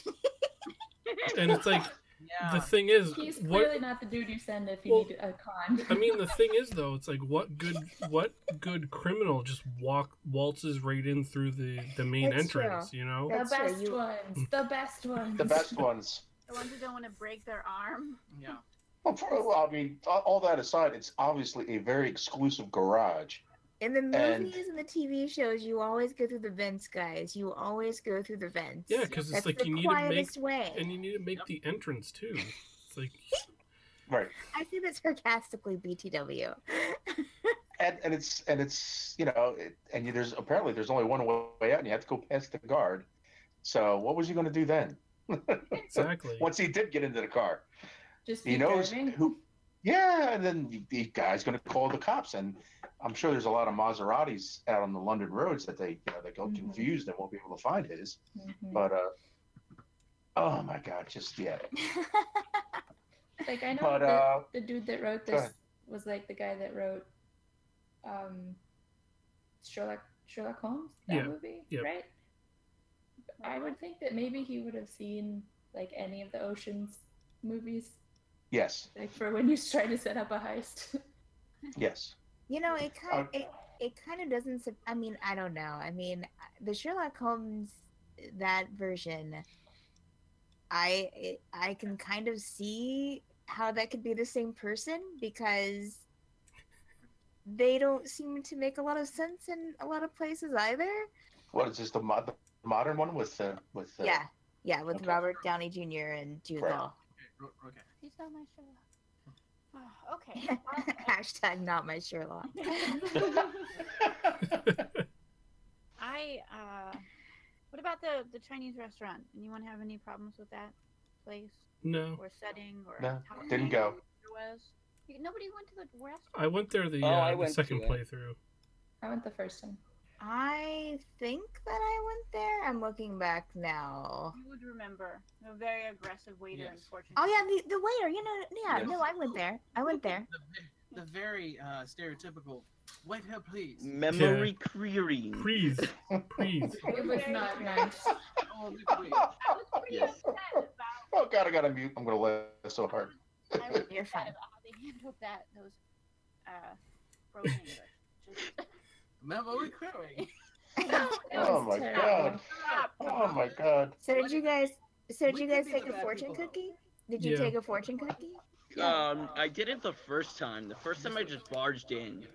And it's like Yeah. the thing is, He's what clearly not the dude you send if you Well, need a con. I mean, the thing is though, it's like what good what good criminal just walk waltzes right in through the the main That's entrance, true. you know? the That's true, best you- ones. The best ones. The best ones. The ones who don't want to break their arm. Yeah. Well, for, well, I mean, all, all that aside, it's obviously a very exclusive garage. In the And- movies and the T V shows, you always go through the vents, guys. You always go through the vents. Yeah, because it's That's like the you need to make quietest way. and you need to make Yep. the entrance too. It's like Right. I say that sarcastically, B T W. And and it's and it's you know it, and you, there's apparently there's only one way out, and you have to go past the guard. So what was he going to do then? exactly. Once he did get into the car, Just he keep knows driving. who. Yeah, and then the, the guy's going to call the cops, and I'm sure there's a lot of Maseratis out on the London roads that they you know they go Mhm. confused and won't be able to find his. Mhm. But uh, oh my god, just yeah. Like I know But that uh, the dude that wrote go this ahead. was like the guy that wrote um Sherlock Sherlock Holmes, that Yeah, movie, yep. right? I would think that maybe he would have seen like any of the Ocean's movies, yes, like for when you're trying to set up a heist. yes. You know, it kind Uh, it, it kind of doesn't. sup- I mean, I don't know. I mean, the Sherlock Holmes that version, I it, I can kind of see how that could be the same person because they don't seem to make a lot of sense in a lot of places either. What is this the, mo- the modern one with uh, with uh, Yeah, yeah, with Okay. Robert Downey Junior and Jude Right. Law. Okay. ro- okay. He's not my Sherlock. Oh, okay. Hashtag not my Sherlock. I uh, what about the the Chinese restaurant? Anyone have any problems with that place No. or setting or No, how didn't go. it was? You- Nobody went to the restaurant. I went there the, Oh, uh, I the went second to it. playthrough. I went the first time. I think that I went there. I'm looking back now. You would remember a very aggressive waiter in Yes. Fortune. Oh yeah, the, the waiter. You know, yeah, Yes. no, I went there. I went there. The, ve- the very uh, stereotypical. Wait here, please. Memory creating. Please, please. It was not nice. Oh, look, wait. I was pretty Yes. upset about. Oh god, I gotta mute. I'm gonna laugh so hard. I was You're upset fine. about how they handled that. Those uh, broken English. Just, Memory querying. It Oh was my terrible. god. stop. Oh my god. So did you guys? So did We you could guys be take the a bad fortune people, though. cookie? Did you Yeah. take a fortune cookie? Um, I did it the first time. The first time I just barged in.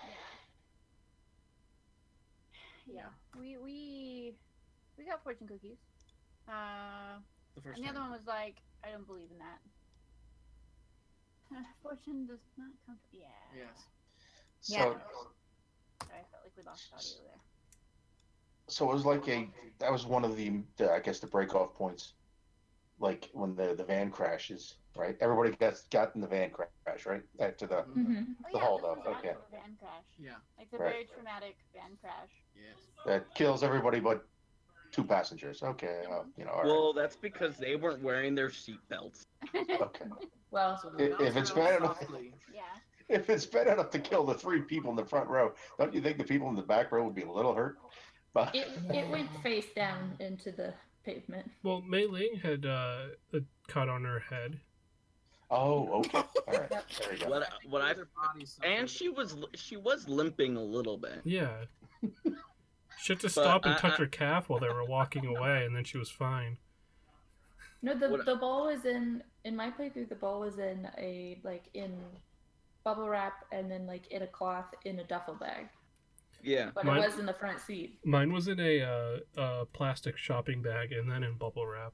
Yeah, we we we got fortune cookies. Uh, The first and the other time. one was like, I don't believe in that. Uh, fortune does not come. To... Yeah. Yes. So Yeah. Sorry, I felt like we lost audio there. so it was like a that was one of the, the I guess the break off points. Like when the the van crashes, right? Everybody gets got in the van crash, right? After the Mhm. Oh, The yeah, hold this up, was okay. after the van crash. Yeah. Like the Right. very traumatic van crash. Yes. that kills everybody but two passengers. Okay, uh, you know, all right. Well, that's because they weren't wearing their seatbelts. Okay. Well, So If- the if it's mouse bad enough- softly- Yeah. If it's bad enough to kill the three people in the front row, don't you think the people in the back row would be a little hurt? But it it went face down into the pavement. Well, Mei Ling had uh, a cut on her head. oh, okay, all right, there you go. What what I Their bodies suffered. and she was she was limping a little bit. Yeah. She had to stop and I- touch I- her calf while they were walking away, and then she was fine. No, the What- the ball was in in my playthrough. The ball was in a like in bubble wrap and then like in a cloth in a duffel bag, Yeah. but Mine- it was in the front seat. Mine was in a, uh, a plastic shopping bag and then in bubble wrap.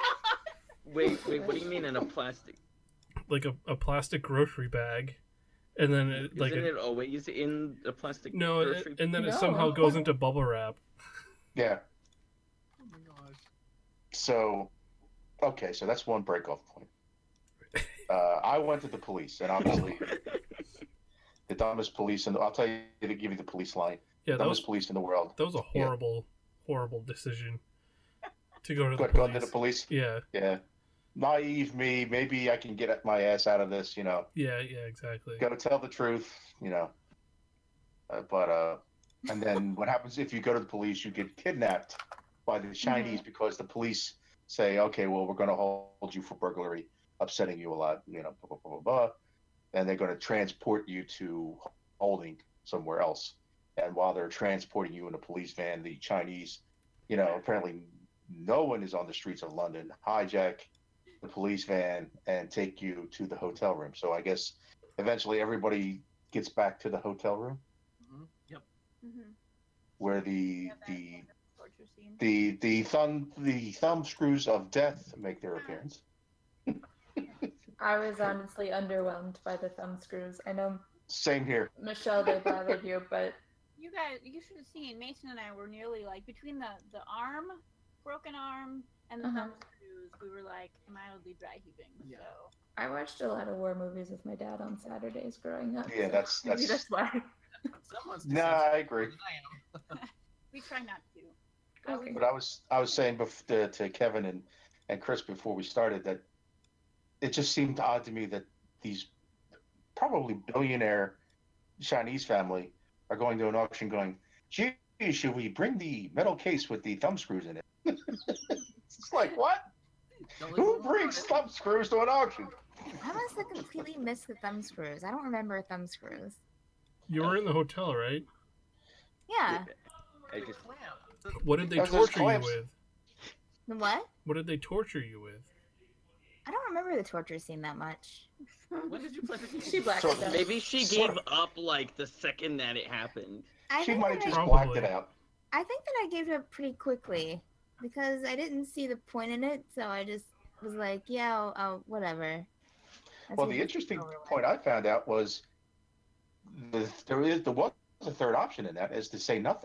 Wait, wait. What do you mean in a plastic? Like a, a plastic grocery bag, and then it, Isn't like it always in a plastic no, it, grocery? and then it No. somehow goes into bubble wrap. Yeah. Oh my gosh. So, okay, so that's one break off point. Uh, I went to the police, and obviously, the dumbest police, and I'll tell you to give you the police line. Yeah, The that was dumbest police in the world. that was a Yeah. horrible, horrible decision to go to the But police. going to the police, Yeah, yeah. Naive me, maybe I can get my ass out of this, you know. yeah, yeah, exactly. Go tell the truth, you know. Uh, but, uh, and then what happens if you go to the police, you get kidnapped by the Chinese because the police say, okay, well, we're going to hold you for burglary, upsetting you a lot, you know, blah, blah, blah, blah, blah. And they're going to transport you to holding somewhere else. And while they're transporting you in a police van, the Chinese, you know, apparently no one is on the streets of London, hijack the police van and take you to the hotel room. So I guess eventually everybody gets back to the hotel room hmm Yep. Mm-hmm. where the Yeah, that the torture scene. the the thumb the thumb screws of death make their appearance. I was honestly underwhelmed by the thumb screws. I know, Same here. Michelle, they bothered you, but You guys, you should have seen. Mason and I were nearly like between the the arm, broken arm, and the Uh-huh. thumb screws. We were like mildly dry heaving. Yeah. So I watched a lot of war movies with my dad on Saturdays growing up. Yeah, so that's- maybe that's- that's why. Someone's Nah, I agree. I am. we try not to. Okay. But I was I was saying bef- to, to Kevin and, and Chris before we started that it just seemed odd to me that these probably billionaire Chinese family are going to an auction going, gee, should we bring the metal case with the thumb screws in it? It's like, what? Don't leave Who them brings alone. thumb screws to an auction? I must have completely missed the thumb screws. I don't remember thumb screws. You were in the hotel, right? Yeah. I just What did they Those- those torture you clamps. with? The what? What did they torture you with? I don't remember the torture scene that much. When did you play the game? She blacked So it out. maybe she Sort gave of. up like the second that it happened. I She think might have that just I, blacked it Probably. out. I think that I gave it up pretty quickly because I didn't see the point in it, so I just was like, yeah, I'll, I'll whatever. Let's Well, get the this interesting over with. point I found out was the, there is there was a third option in that is to say nothing.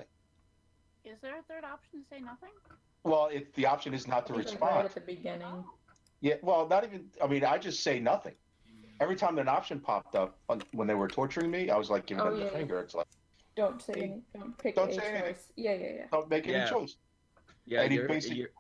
Is there a third option to say nothing? Well, it, the option is not to I think, like, respond. right at the beginning. Yeah, well, not even. I mean, I just say nothing. Every time an option popped up on, when they were torturing me, I was like giving Oh, them the yeah, yeah. finger. It's like, Don't say Hey, any, don't pick don't a say anything. choice. Yeah, yeah, yeah. don't make Yeah. any choice. Yeah, And he you're, basically- you're,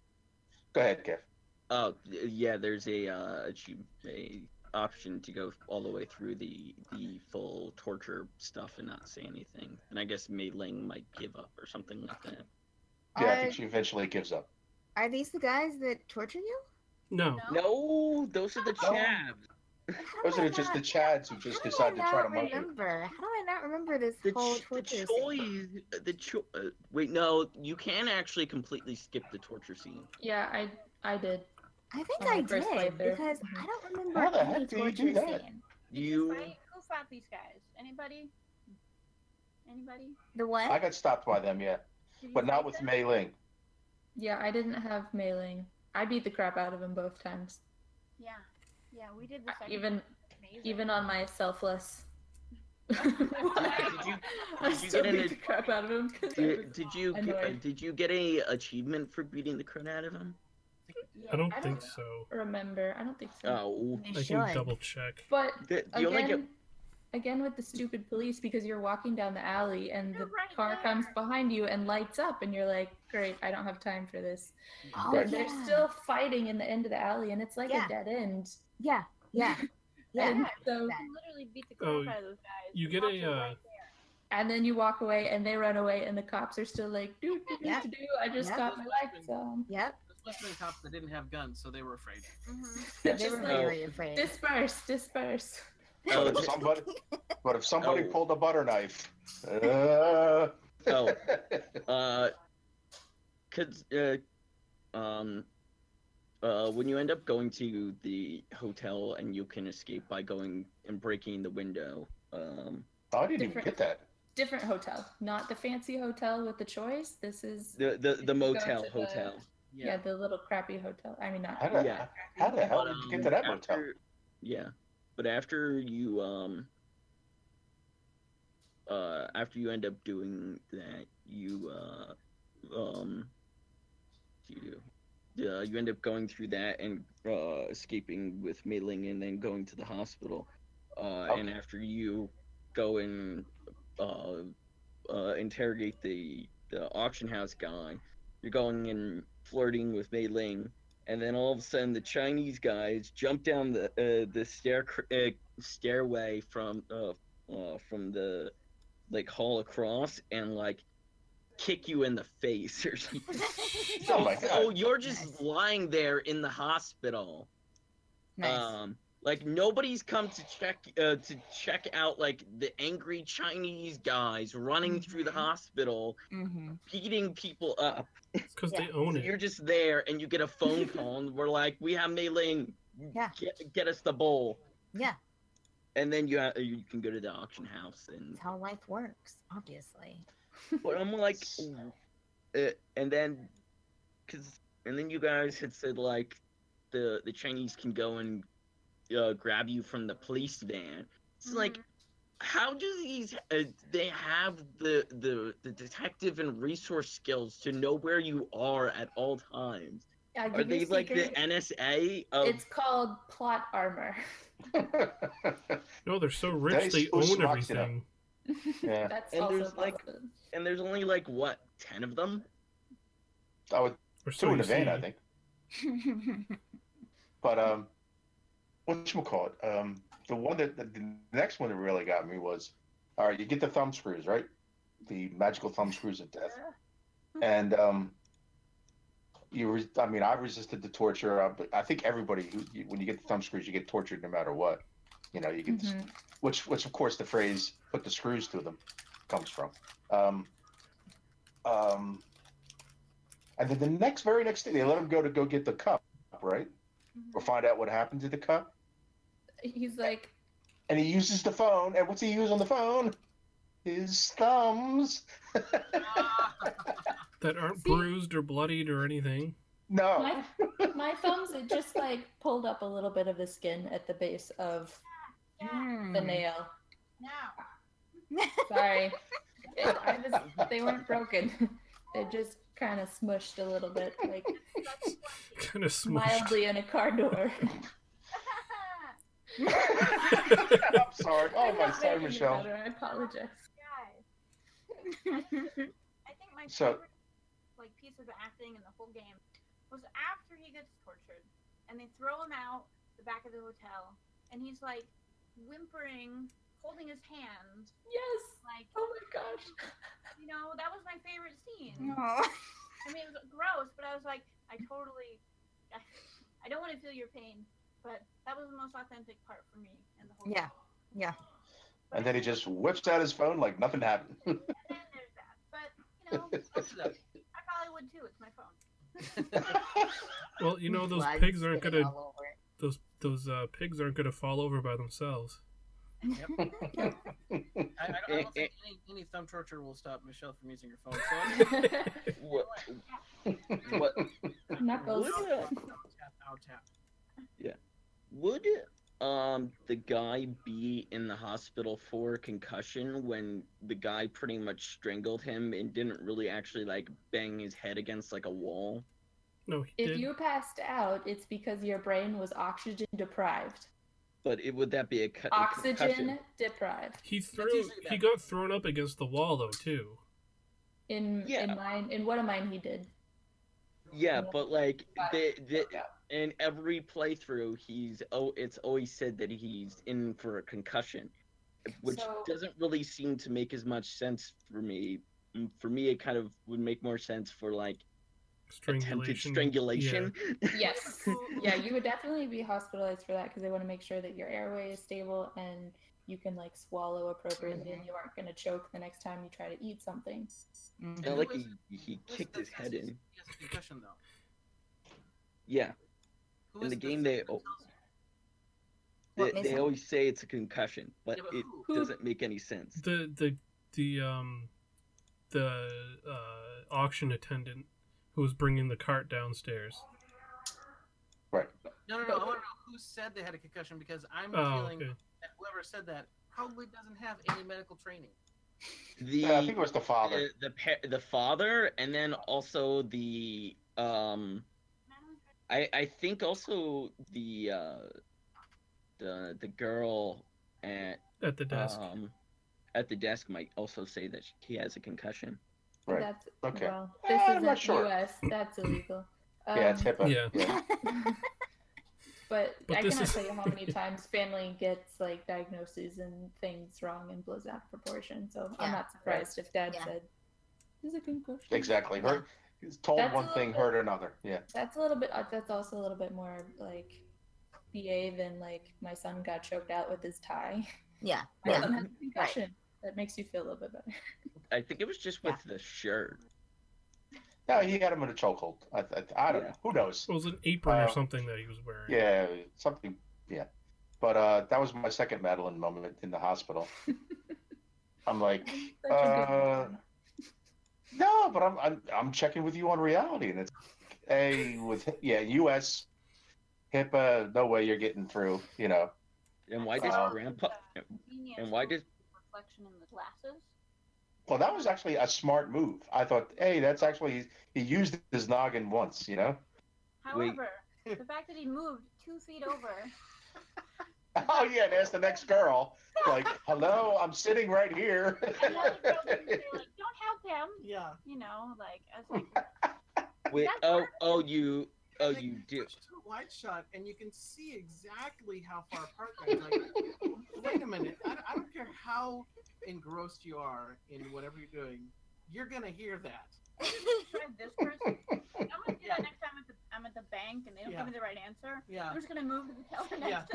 Go ahead, Kev. oh yeah, there's a uh, achieve- a option to go all the way through the the full torture stuff and not say anything. And I guess Mei Ling might give up or something like that. Yeah, I Are, think she eventually gives up. are these the guys that torture you? No. No, those are the No. chavs. How Those do I are just the not- Chads who just how do decide to I try to not monkey. remember? How do I not remember this The, whole ch- the torture scene? choice, the cho- uh, wait, no, you can actually completely skip the torture scene. Yeah, I I did. I think on my I first did playthrough. because Mhm. I don't remember How the any heck do you torture do that? scene. Did you, You, fight? Who fought these guys? Anybody? Anybody? The what? I got stopped by them, yeah, Did you but not fight with them? Mei Ling. Yeah, I didn't have mailing. I beat the crap out of him both times. Yeah, yeah, we did the second Even one. Amazing. even on my selfless. did you I did you still get beat an- the crap out of him. 'cause I did, was- did you get, uh, annoyed. did you get a achievement for beating the crap out of him? I don't I think don't- so. remember. I don't think so. Oh, You I should. can double check. But the, the only again, get, again with the stupid police, because you're walking down the alley and They're the right car there. comes behind you and lights up, and you're like, "Great, I don't have time for this." Oh, they're, yeah. they're still fighting in the end of the alley, and it's like Yeah. a dead end. Yeah, yeah, yeah. And Yeah, so, You can literally beat the crap Oh, out of those guys. you The get cops a, are uh, right there. and then you walk away, and they run away, and the cops are still like, "Do do do Yeah. do do." I just Yeah. got my lights on. Yep. This must have been cops that didn't have guns, so they were afraid. Mhm. They're They just were like, very afraid. disperse, disperse. Oh, But if somebody, but if somebody Oh. pulled a butter knife, uh... Oh. uh, cause uh, um, uh, when you end up going to the hotel and you can escape by going and breaking the window, um, I didn't even Different- get that. Different hotel, not the fancy hotel with the choice. This is the the, If the you go motel to the- hotel. yeah. the little crappy hotel. I mean, not How the, Yeah. how the hell But, did you get um, to that motel? after- Yeah, but after you um uh, after you end up doing that, you uh, um, what do you do? Uh, you end up going through that and uh, escaping with Mei Ling, and then going to the hospital. Uh, Okay. And after you go and uh, uh, interrogate the the auction house guy, you're going and flirting with Mei Ling, and then all of a sudden the Chinese guys jump down the uh, the stair uh, stairway from uh, uh from the like hall across and like kick you in the face or something. So, Oh my God. so you're just Nice. lying there in the hospital. Nice. Um, like nobody's come to check uh, to check out like the angry Chinese guys running through the Mhm. hospital, mm-hmm. beating people up. Because Yeah. they own You're it. just there, and you get a phone call, and we're like, "We have Mei Ling. Yeah. Get, get us the bowl." Yeah. And then you ha- you can go to the auction house, and That's how life works, obviously. but I'm like, uh, and then, cause and then you guys had said like, the the Chinese can go and uh, grab you from the police van. It's like, how do these uh, they have the, the the detective and resource skills to know where you are at all times? I'll Are give you they a like secret. the N S A of? It's called plot armor. No, they're so They rich they spruce own rocks it up. everything. Yeah. That's And also there's, like, possible. And there's only like what ten of them? I would Or two so in you the van, see. I think. But um, whatchamacallit? Um, the one that the, the next one that really got me was, all right, you get the thumb screws, right? The magical thumb screws of death, and um, you. Re- I mean, I resisted the torture. I, but I think everybody, who, you, when you get the thumb screws, you get tortured no matter what. You know, you get the, Mhm. which, which of course, the phrase "put the screws to them" comes from. Um, um, and then the next, very next day, they let him go to go get the cup, right? Or find out what happened to the cup. He's like, And he uses the phone. And what's he use on the phone? His thumbs. That aren't See? bruised or bloodied or anything. No. my, my thumbs, it just like pulled up a little bit of the skin at the base of Yeah. Hmm. the nail. Now. Sorry. It, I was, they weren't broken. They just kind of smushed a little bit, like Kind of smushed. mildly in a car door. I'm sorry. Oh I'm my, not sorry, making it Michelle. better, I apologize. Guys. I think my So- favorite like piece of acting in the whole game was after he gets tortured and they throw him out the back of the hotel and he's like whimpering, holding his hand, Yes. like, Oh my gosh. you know, that was my favorite scene. Aw. I mean, it was gross, but I was like, I totally, I, I don't want to feel your pain, but that was the most authentic part for me in the whole Yeah. game. Yeah. And then he just whips out his phone like nothing happened. And then there's that. But, you know, I probably would too. It's my phone. Well, you know those Blood pigs aren't spitting gonna all over it. those those uh, pigs aren't gonna fall over by themselves. I, I, don't, I don't think any, any thumb torture will stop Michelle from using your phone. So What? What? Knuckles. Would, uh, tap, out, tap. would um the guy be in the hospital for concussion when the guy pretty much strangled him and didn't really actually like bang his head against like a wall? No, he If did. you passed out, it's because your brain was oxygen deprived. But it would that be a, cu- a Oxygen concussion? deprived. He threw. usually He that. got thrown up against the wall though too. In Yeah. in mine, in one of mine, he did. Yeah, but like the, the Yeah. in every playthrough, he's oh, it's always said that he's in for a concussion, which So- doesn't really seem to make as much sense for me. Mm, For me, it kind of would make more sense for like attempted Strangulation. strangulation. Yes. Yeah, you would definitely be hospitalized for that because they want to make sure that your airway is stable and you can like swallow appropriately and you aren't going to choke the next time you try to eat something. Mhm. And like Who he, is- he Who is kicked the- his head in. He has a concussion though. Yeah, Who In is the the game, thing they- that oh. tells you? they, What, they Mason? always say it's a concussion, but Yeah, but it who? Who- doesn't make any sense. The the the um the uh, auction attendant who was bringing the cart downstairs. Right. No, no, no. I want to know who said they had a concussion because I'm Oh, feeling okay. that whoever said that probably doesn't have any medical training. the Yeah, I think it was the father. the the, pa- the father, and then also the um, I I think also the uh, the the girl at At the desk. um at the desk might also say that he has a concussion. Right. That's Okay. well. Eh, This I'm not isn't sure. U S. That's illegal. Um, Yeah, it's HIPAA. Yeah. Yeah. But, But I this cannot is- tell you how many times family gets like diagnoses and things wrong and blows out of proportion. So I'm Yeah. not surprised if Dad Yeah. said, "There's a concussion." Exactly. Hurt. He's told That's a one little thing, bit- hurt another. Yeah. That's a little bit. uh, That's also a little bit more like B A than like my son got choked out with his tie. Yeah. My Yeah. son has a concussion. That makes you feel a little bit better. I think it was just with the shirt. No, he had him in a chokehold. I, I, I don't Yeah. know. Who knows? It was an apron or Uh, something that he was wearing. Yeah, something. Yeah. But uh, that was my second Madeline moment in the hospital. I'm like, Such a good uh, one. no, but I'm, I'm I'm checking with you on reality, and it's a with yeah U S HIPAA. No way you're getting through. You know. And why does Uh, grandpa Convenience and why of does reflection in the glasses? Well, that was actually a smart move. I thought, hey, that's actually he used his noggin once. You know. Wait. However, the fact that he moved two feet over. Oh yeah, and ask the next girl, like, hello, I'm sitting right here. And the other girl didn't say, like, don't help him. Yeah. You know, like I was like, wait That's oh right. oh you oh And they you do switched to a wide shot, and you can see exactly how far apart they're. Like, wait a minute. I, I don't care how engrossed you are in whatever you're doing. You're gonna hear that. try this person. I'm gonna do Yeah. that next time at the, I'm at the bank and they don't Yeah. give me the right answer. Yeah. I'm just gonna move to the teller next Yeah. to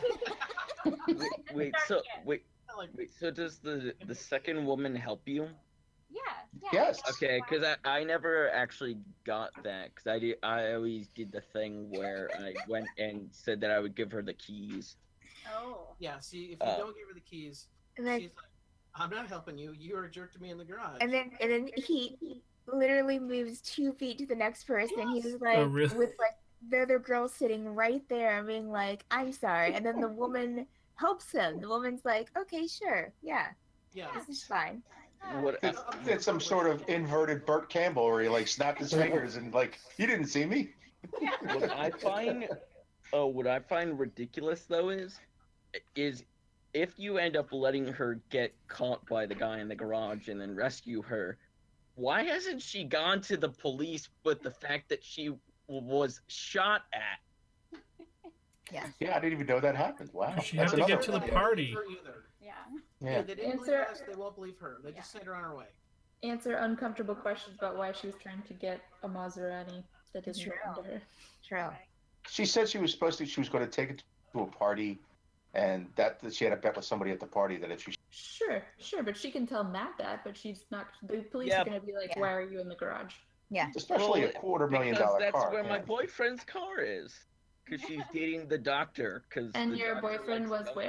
them. wait, And wait start so again. wait Like, wait so does the the second woman help you? Yeah. Yeah. Yes. Okay, because I, I never actually got that because I did I always did the thing where I went and said that I would give her the keys. Oh. yeah. See, if you Uh, don't give her the keys, And then, she's like, "I'm not helping you. You are a jerk to me in the garage." and then, and then he he literally moves two feet to the next person. He was like, Oh, really? with like the other girl sitting right there, being like, "I'm sorry," and then the woman helps him. The woman's like, "Okay, sure, yeah, yeah. this is fine." What It's, it's some sort of inverted Burt Campbell where he like snapped his fingers and like, you didn't see me. what I find oh what I find ridiculous though is is if you end up letting her get caught by the guy in the garage and then rescue her, why hasn't she gone to the police with the fact that she w- was shot at? Yeah. Yeah, I didn't even know that happened. Wow. She That's had to another get to the one. They won't party. believe her either. Yeah. Yeah. They didn't Answer- believe us. They won't believe her. They just sent her on her way. Answer uncomfortable questions about why she was trying to get a Maserati that didn't True. belong to her. True. She said she was supposed to, she was going to take it to a party and that, that she had a bet with somebody at the party that if she, Sure, sure, but she can tell Matt that, but she's not. The police Yeah. are going to be like, Yeah. "Why are you in the garage?" Yeah. especially Well, a quarter million because dollar that's car. where my yeah. boyfriend's car is. Because she's dating the doctor. Cause And the your doctor boyfriend likes was them. where?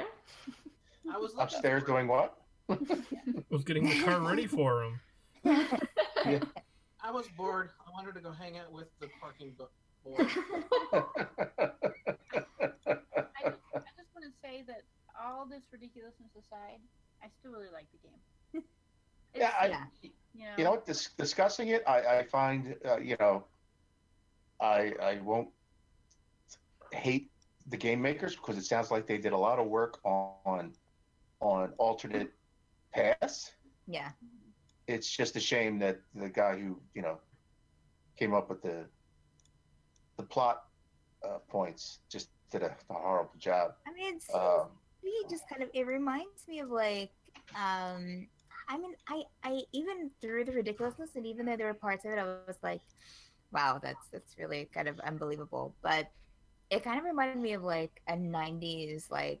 I was looking Upstairs for her. doing what? Was getting the car ready for him. I was bored. I wanted to go hang out with the parking bo- board. I just, I just want to say that all this ridiculousness aside, I still really like the game. It's, Yeah, I, Yeah. you know, you know what? Dis- discussing it, I, I find, uh, you know, I I won't hate the game makers because it sounds like they did a lot of work on on alternate paths. Yeah. It's just a shame that the guy who you know came up with the the plot uh, points just did a, a horrible job. I mean, it's Um, he just kind of it reminds me of like um I mean I I even through the ridiculousness and even though there were parts of it I was like, wow, that's that's really kind of unbelievable, but it kind of reminded me of like a nineties like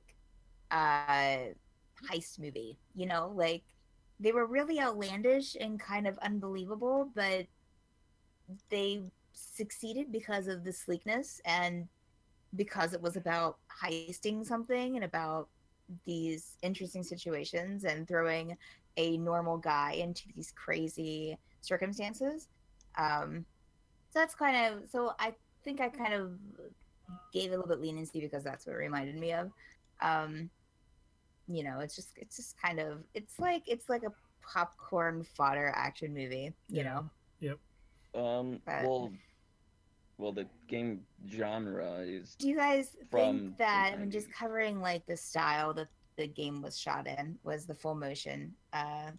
uh heist movie, you know, like they were really outlandish and kind of unbelievable, but they succeeded because of the sleekness and because it was about heisting something and about these interesting situations and throwing a normal guy into these crazy circumstances. Um, so that's kind of so I think I kind of gave a little bit leniency because that's what it reminded me of. Um, you know, it's just it's just kind of it's like it's like a popcorn fodder action movie, you Yeah. know. Yep. Um. But- Well. Well, the game genre is Do you guys From think the that, I mean, just nineties. covering like the style that the game was shot in was the full motion uh,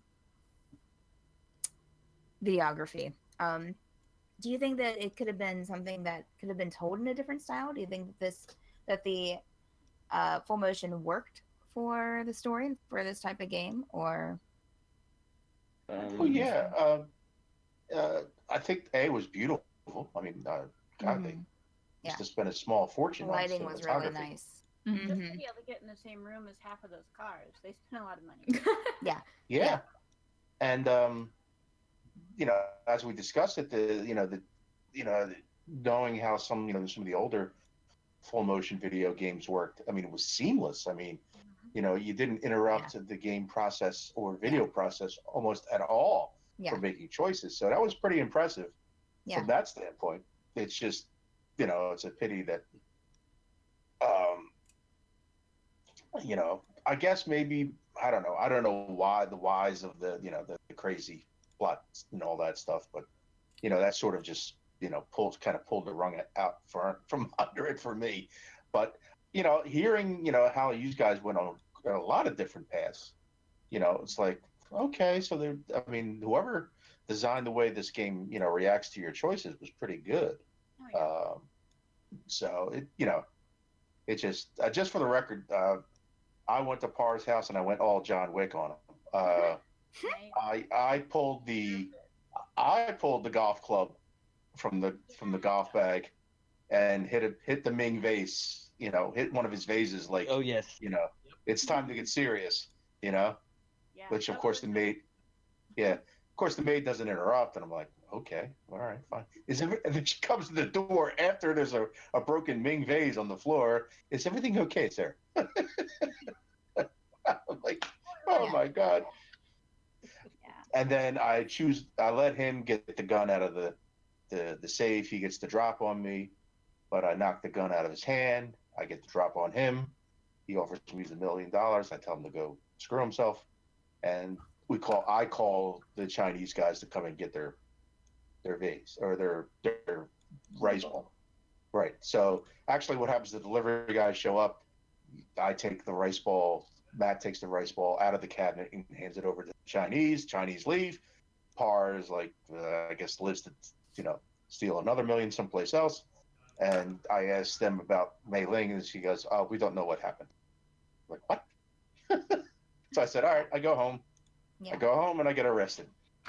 videography? Um, do you think that it could have been something that could have been told in a different style? Do you think that this that the uh, full motion worked for the story for this type of game, or Um, Well, yeah. Uh, uh, I think A was beautiful. I mean, uh, God, they Mhm. used Yeah. to spend a small the fortune on lighting was really cinematography. nice? Just to Mhm. be able to get in the same room as half of those cars, they spent a lot of money. Yeah. Yeah. And um, you know, as we discussed it, the you know the you know knowing how some you know some of the older full motion video games worked, I mean, it was seamless. I mean, you know, you didn't interrupt the game process or video process almost at all Yeah. for making choices. So that was pretty impressive Yeah. from that standpoint. It's just, you know, it's a pity that, um, you know, I guess maybe I don't know. I don't know why the whys of the you know the, the crazy plots and all that stuff, but you know that sort of just you know pulled kind of pulled the rung out for, from under it for me. But you know, hearing you know how you guys went on a lot of different paths, you know, it's like okay, so there. I mean, whoever designed the way this game you know reacts to your choices was pretty good. Oh, yeah. Um, so it you know, it just uh, just for the record, uh, I went to Parr's house and I went all John Wick on him. Uh, Right? I I pulled the I pulled the golf club from the from the golf bag and hit a, hit the Ming vase. You know, hit one of his vases. Like oh yes. you know, it's time to get serious. You know, Yeah. which of that course was the a- maid. Yeah, of course the maid doesn't interrupt, and I'm like, okay, all right, fine. Is every, and then she comes to the door after there's a, a broken Ming vase on the floor. Is everything okay, sir? I'm like, oh Yeah. my god. Yeah. And then I choose. I let him get the gun out of the, the the safe. He gets the drop on me, but I knock the gun out of his hand. I get the drop on him. He offers me the million dollars. I tell him to go screw himself, and we call. I call the Chinese guys to come and get their their vase or their their rice ball. Right. So actually, what happens? The delivery guys show up. I take the rice ball. Matt takes the rice ball out of the cabinet and hands it over to the Chinese. Chinese leave. Parr is like, uh, I guess, lives to, you know, steal another million someplace else. And I asked them about Mei Ling, and she goes, "Oh, we don't know what happened." I'm like, what? So I said, "All right." I go home. Yeah. I go home and I get arrested.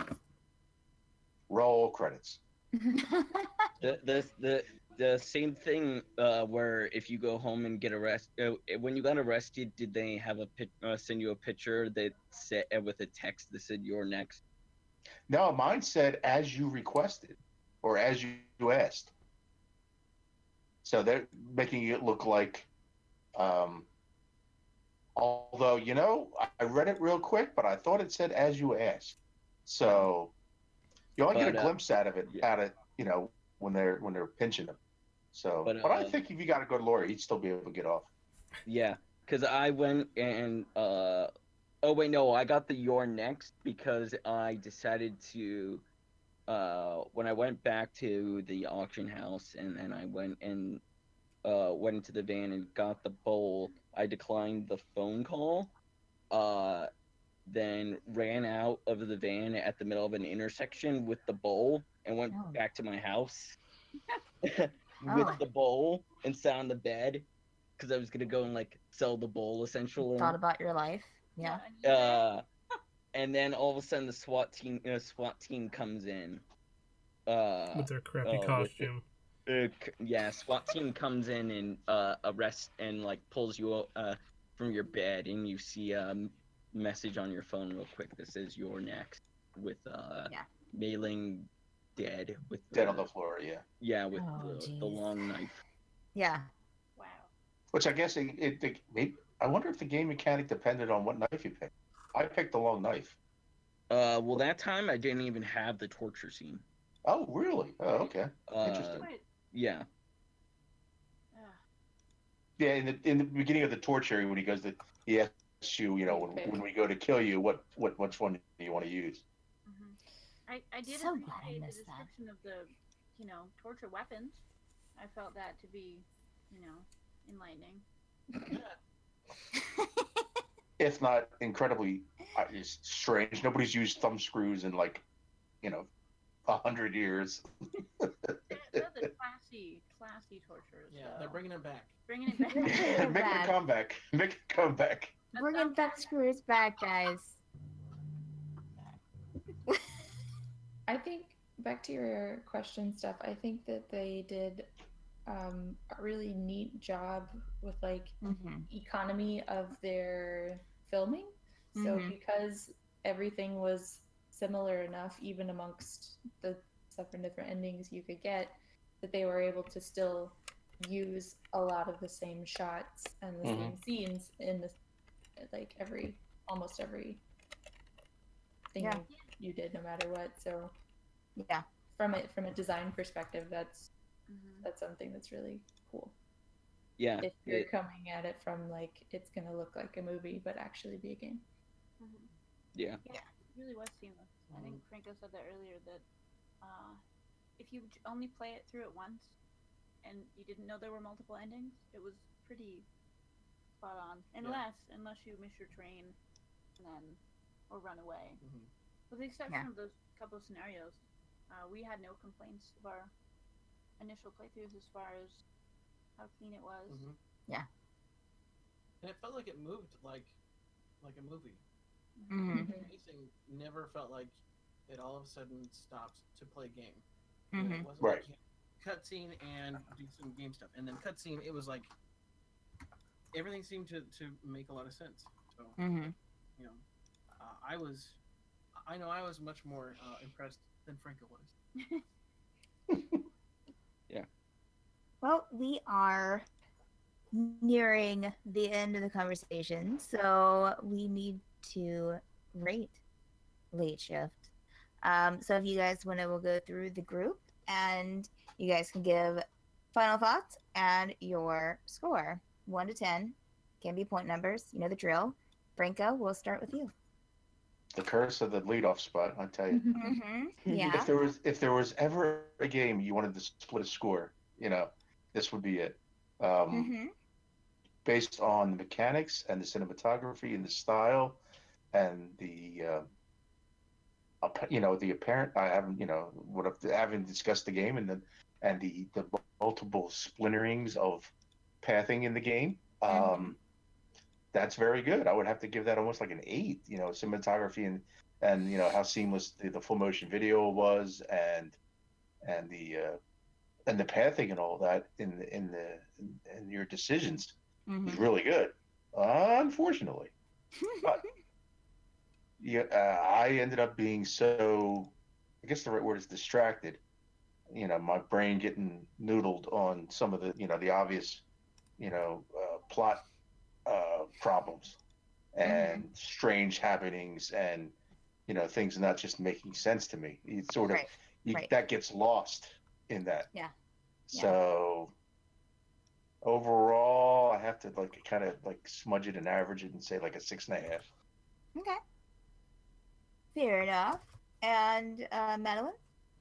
Roll credits. The the the the same thing uh, where if you go home and get arrested, uh, when you got arrested, did they have a pic- uh, send you a picture that said uh, with a text that said "You're next"? No, mine said as you requested or as you asked. So they're making it look like, um, although, you know, I read it real quick, but I thought it said as you asked. So you only get But, a uh, glimpse out of it, yeah. out of, you know, when they're when they're pinching them. So, But, but I uh, think if you got a good lawyer, he'd still be able to get off. Yeah, because I went and uh, oh wait, no, I got the "You're next" because I decided to uh when I went back to the auction house and then I went and uh went into the van and got the bowl. I declined the phone call. Uh, then ran out of the van at the middle of an intersection with the bowl and went Oh. back to my house with Oh. the bowl and sat on the bed because I was gonna go and like sell the bowl essentially. Thought about your life. Yeah. and you Uh, and then all of a sudden the SWAT team, uh, SWAT team comes in. Uh, With their crappy uh, with costume. uh, c- yeah, SWAT team comes in and uh arrests and like pulls you uh from your bed and you see a m- message on your phone real quick that says "You're next" with uh Yeah. Mei Ling dead with Dead on the floor, yeah. yeah with Oh, the, the jeez. long knife. Yeah. wow. Which I guess it, it, it maybe, I wonder if the game mechanic depended on what knife you picked. I picked the long knife. Uh, well that time I didn't even have the torture scene. Oh, really? Oh, okay. Uh, Interesting. Wait, yeah. ugh. Yeah, in the in the beginning of the torture, when he goes to he asks you, you know, when, Okay. when we go to kill you, what, what, which one do you want to use? hmm I, I did So glad I appreciate the missed that. description of the, you know, torture weapons. I felt that to be, you know, enlightening. If not incredibly uh, it's strange. Nobody's used thumb screws in like, you know, a hundred years. Yeah, they're the classy, classy torturers. Yeah, so. they're bringing it back. bringing it back. Bringing it Make it a back. comeback. Make it a comeback. That Bringing sounds back screws back, guys. I think back to your question stuff. I think that they did um, a really neat job with like Mm-hmm. economy of their filming. So Mhm. because everything was similar enough, even amongst the seven different endings you could get, that they were able to still use a lot of the same shots and the Mhm. same scenes in the like every almost every thing Yeah. you, you did, no matter what. So Yeah. from it from a design perspective, that's Mhm. that's something that's really cool. Yeah. If you're it- coming at it from like it's gonna look like a movie but actually be a game. Mhm. yeah. It really was seamless. I think Franco said that earlier that uh, if you j- only play it through it once and you didn't know there were multiple endings, it was pretty spot on. Unless unless you miss your train and then or run away. Mhm. With the exception Yeah. of those couple of scenarios, uh, we had no complaints of our initial playthroughs as far as how clean it was. Mhm. Yeah. And it felt like it moved like like a movie. Mm-hmm. The pacing never felt like it all of a sudden stopped to play game. You know, Mm-hmm. it wasn't Right. like cutscene and do some game stuff, and then cutscene. It was like everything seemed to, to make a lot of sense. So Mm-hmm. you know, uh, I was, I know I was much more uh, impressed than Franco was. Well, we are nearing the end of the conversation, so we need to rate Late Shift. Um, so if you guys want to, we'll go through the group, and you guys can give final thoughts and your score. One to ten can be point numbers. You know the drill. Franco, we'll start with you. The curse of the leadoff spot, I tell you. Mm-hmm. Yeah. If there was if there was ever a game you wanted to split a score, you know, this would be it. Um, Mm-hmm. Based on the mechanics and the cinematography and the style and the uh, appa- you know the apparent I haven't you know what if- I haven't discussed the game and the and the the multiple splinterings of pathing in the game. Um, Mhm. That's very good. I would have to give that almost like an eight. You know, cinematography and and you know how seamless the, the full motion video was and and the uh, and the pathing and all that in the, in the in, in your decisions Mm-hmm. was really good. Unfortunately, but yeah, uh, I ended up being so. I guess the right word is distracted. You know, my brain getting noodled on some of the you know the obvious you know uh, plot uh, problems and strange happenings and you know things not just making sense to me. It sort of Right. you, Right. that gets lost in that. Yeah. Yeah. So overall, I have to like kind of like smudge it and average it and say like a six and a half. Okay. Fair enough. And uh, Madeline?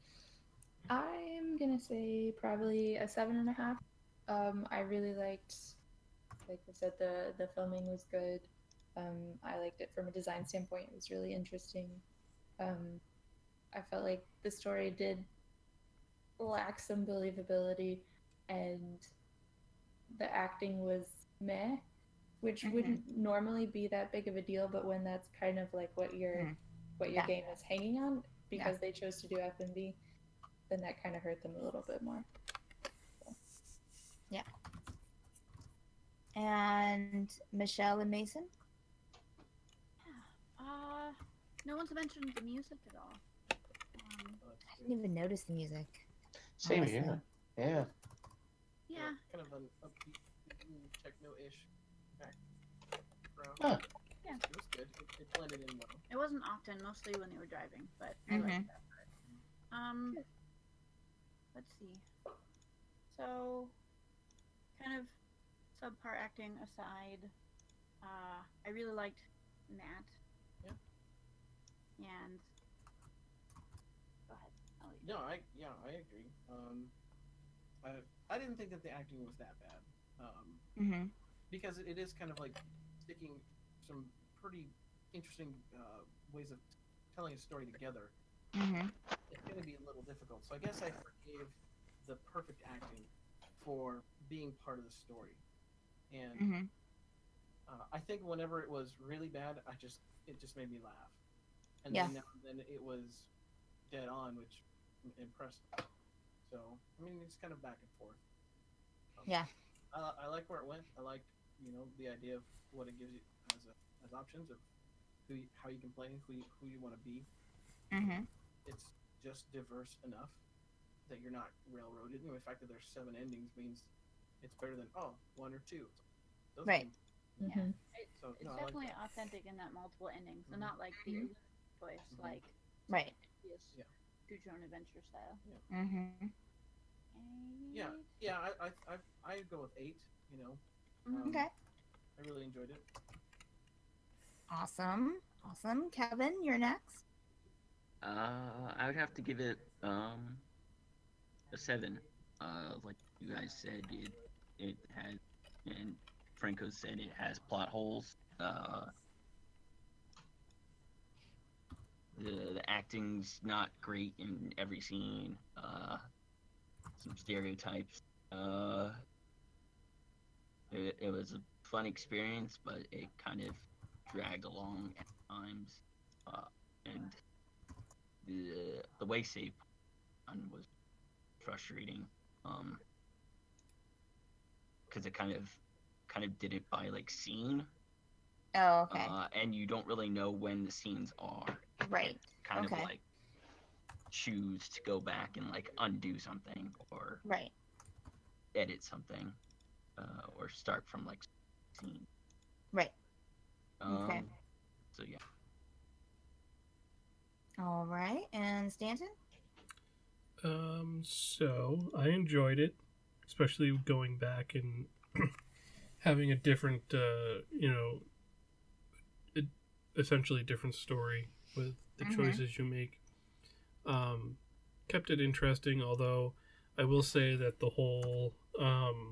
I'm gonna say probably a seven and a half. Um, I really liked, like I said, the the filming was good. Um, I liked it from a design standpoint. It was really interesting. Um, I felt like the story did lack some believability, and the acting was meh, which Mhm. wouldn't normally be that big of a deal. But when that's kind of like what your Mm. what your Yeah. game is hanging on, because they chose to do F and B, then that kind of hurt them a little bit more. And Michelle and Mason? Uh, no one's mentioned the music at all. Um, I didn't even notice the music. Same honestly. here. Yeah. yeah, Kind of an upbeat techno-ish background. Huh. Yeah. It was good. It, it blended in well. it wasn't often, mostly when they were driving, but I Mhm. liked that part. Um, let's see. So, kind of subpar acting aside, Uh, I really liked Matt. Yeah. And go ahead. I'll let you- No, I yeah, I agree. Um, I I didn't think that the acting was that bad. Um, Mm-hmm. because it is kind of like sticking some pretty interesting uh, ways of telling a story together. Mm-hmm. It's going to be a little difficult. So I guess I forgave the perfect acting for being part of the story. And Mm-hmm. uh, I think whenever it was really bad, I just it just made me laugh. And Yeah. then now and then it was dead on, which impressed me. So I mean, it's kind of back and forth. Um, Yeah. I, I like where it went. I liked you know the idea of what it gives you as a, as options of who you, how you can play, who you, who you want to be. Mm-hmm. It's just diverse enough that you're not railroaded. And the fact that there's seven endings means it's better than oh one or two. Those Right. things- Mhm. It, So it's no, I like definitely that. authentic in that multiple endings, so Mhm. not like the Mhm. choice, Mhm. like Right. yes, Yeah. choose your own adventure style. Mm-hmm. Yeah, Eight. yeah. I I I I go with eight. You know, Mhm. um, Okay. I really enjoyed it. Awesome. Awesome. Kevin, you're next. Uh, I would have to give it um a seven. Uh, like you guys said, it it has, and Franco said it has plot holes. Uh, the the acting's not great in every scene. Uh, some stereotypes. Uh, it, it was a fun experience, but it kind of dragged along at times. Uh, and the the way save on was frustrating. Um, because it kind of kind of did it by like scene, Oh, okay. uh, and you don't really know when the scenes are. Right. Kind Okay. of like choose to go back and like undo something or Right. edit something, uh, or start from like scene. Right. Um, Okay. So yeah. All right. And Stanton? Um, so I enjoyed it, especially going back and having a different, uh, you know, a, essentially different story with the Mhm. choices you make. Um, kept it interesting, although I will say that the whole um,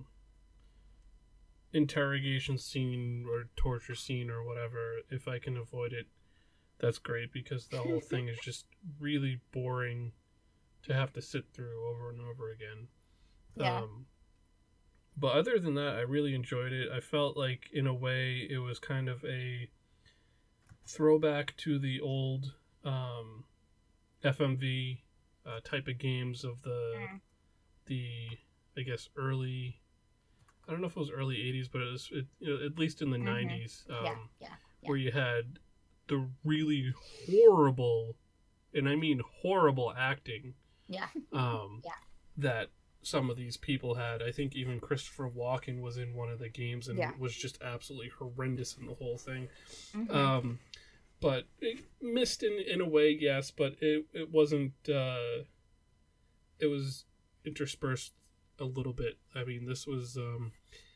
interrogation scene or torture scene or whatever, if I can avoid it, that's great because the whole thing is just really boring to have to sit through over and over again. Yeah. Um, but other than that, I really enjoyed it. I felt like, in a way, it was kind of a throwback to the old um, F M V uh, type of games of the Mm. the I guess early. I don't know if it was early eighties, but it was it, you know, at least in the Mhm. nineties, um, yeah. Yeah. Yeah. where you had the really horrible, and I mean horrible acting. Yeah. Um, Yeah. That some of these people had. I think even Christopher Walken was in one of the games and Yeah. was just absolutely horrendous in the whole thing. Mhm. Um, but it missed in in a way, yes, but it it wasn't. Uh, it was interspersed a little bit. I mean, this was, um,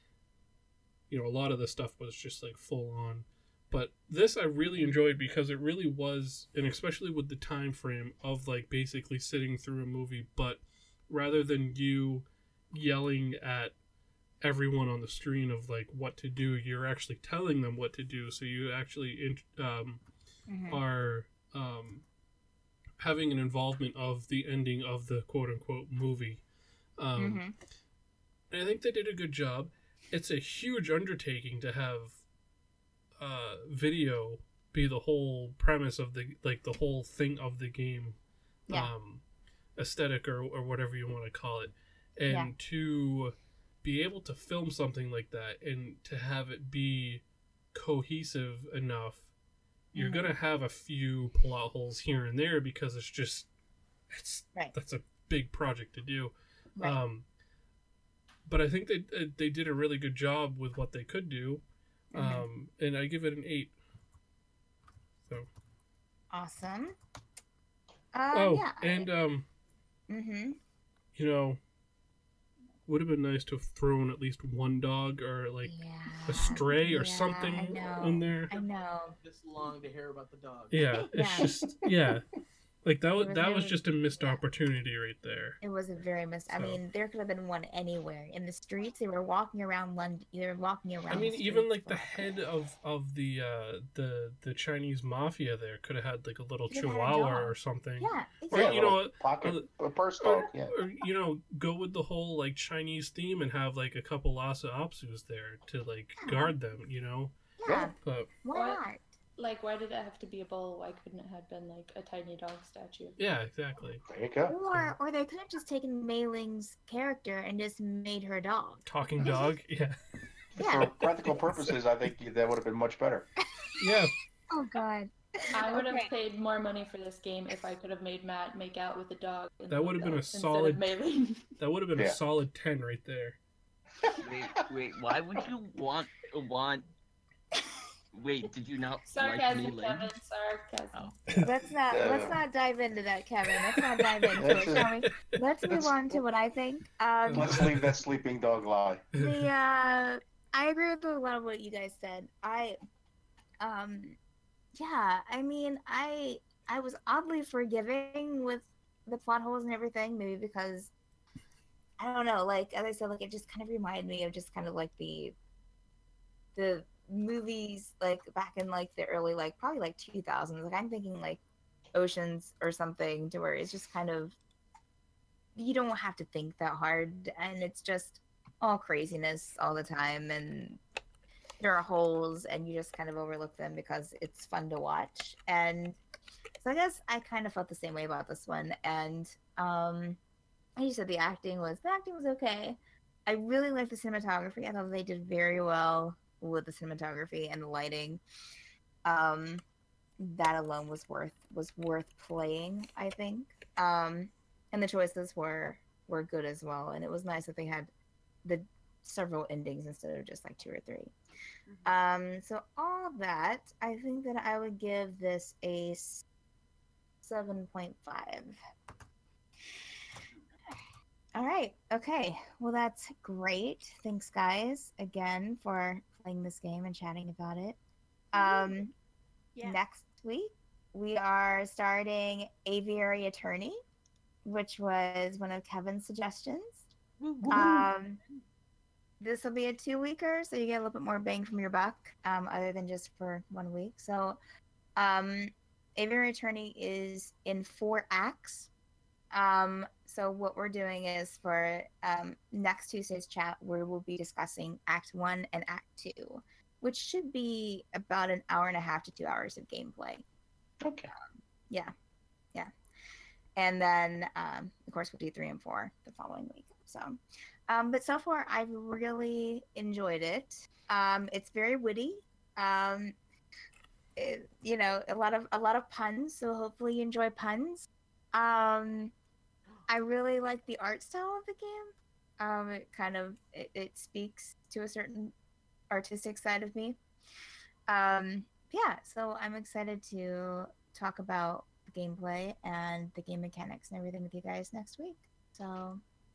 you know, a lot of the stuff was just like full on. But this I really enjoyed because it really was, and especially with the time frame of like basically sitting through a movie, but rather than you yelling at everyone on the screen of like what to do, you're actually telling them what to do. So you actually in, um, Mhm. are um, having an involvement of the ending of the quote unquote movie. Um, Mhm. and I think they did a good job. It's a huge undertaking to have uh, video be the whole premise of the like the whole thing of the game, Yeah. um, aesthetic or or whatever you want to call it, and Yeah. to be able to film something like that and to have it be cohesive enough, you're Mhm. gonna have a few plot holes here and there because it's just it's Right. that's a big project to do. Right. Um, but I think they they did a really good job with what they could do, Mhm. um, and I give it an eight. So Awesome. Uh, oh, yeah. and um, Mhm. you know, would have been nice to have thrown at least one dog or like Yeah. a stray or Yeah, something I know. in there. I know. This long to hear about the dog. Yeah, it's Yeah. just yeah, like that. Was, was that was really- just a missed yeah. opportunity right there. It was a very mis. I So- mean, there could have been one anywhere in the streets. They were walking around London. They were walking around. I mean, the even streets like the for- head of of the uh the the Chinese mafia there could have had like a little Could have had a chihuahua dog. or something. Yeah, Or, exactly. Yeah, you a know, little pocket, a purse Or, dog. Yeah. or you know, go with the whole like Chinese theme and have like a couple Lhasa Apsus there to like Yeah. guard them. You know, yeah. but Why What? not? Like, why did it have to be a bull? Why couldn't it have been like a tiny dog statue? yeah, exactly. There you go. Or, or they could have just taken Mei Ling's character and just made her dog. Talking dog. Yeah, Yeah. For practical purposes, I think that would have been much better. yeah. Oh God. I would have Okay. paid more money for this game if I could have made Matt make out with a dog. in That the would have been a instead of solid- Mei-Ling. That would have been Yeah. a solid ten right there. Wait, wait. Why would you want want? Wait, did you not like Sarcasm, me, Lynn? Kevin. Sarcasm. Oh. Let's not Yeah. let's not dive into that, Kevin. Let's not dive into it, That's it. shall we? Let's move That's- on to what I think. Um, Let's leave that sleeping dog lie. the uh, I agree with a lot of what you guys said. I, um, yeah. I mean, I I was oddly forgiving with the plot holes and everything, maybe because I don't know. Like as I said, like it just kind of reminded me of just kind of like the the movies like back in like the early like probably like two thousands. Like I'm thinking like Oceans or something, to where it's just kind of you don't have to think that hard, and it's just all craziness all the time, and there are holes and you just kind of overlook them because it's fun to watch. And so I guess I kind of felt the same way about this one. And um like you said, the acting was the acting was okay. I really liked the cinematography. I thought they did very well with the cinematography and the lighting. Um that alone was worth was worth playing, I think. Um and the choices were were good as well, and it was nice that they had the several endings instead of just like two or three. Um, so all that, I think that I would give this a seven point five. All right. Okay. Well, that's great. Thanks, guys, again for playing this game and chatting about it. Um, Yeah. Next week, we are starting Aviary Attorney, which was one of Kevin's suggestions. Um, this will be a two weeker, so you get a little bit more bang from your buck, um, other than just for one week. So, um, Aviary Attorney is in four acts. Um, so what we're doing is for um, next Tuesday's chat, we will be discussing Act One and Act Two, which should be about an hour and a half to two hours of gameplay. Okay. Yeah, yeah. And then, um, of course, we'll do three and four the following week. So, um, but so far, I've really enjoyed it. Um, it's very witty. Um, it, you know, a lot of a lot of puns. So hopefully, you enjoy puns. Um, I really like the art style of the game. Um, it kind of it, it speaks to a certain artistic side of me. Um, yeah, so I'm excited to talk about the gameplay and the game mechanics and everything with you guys next week. So,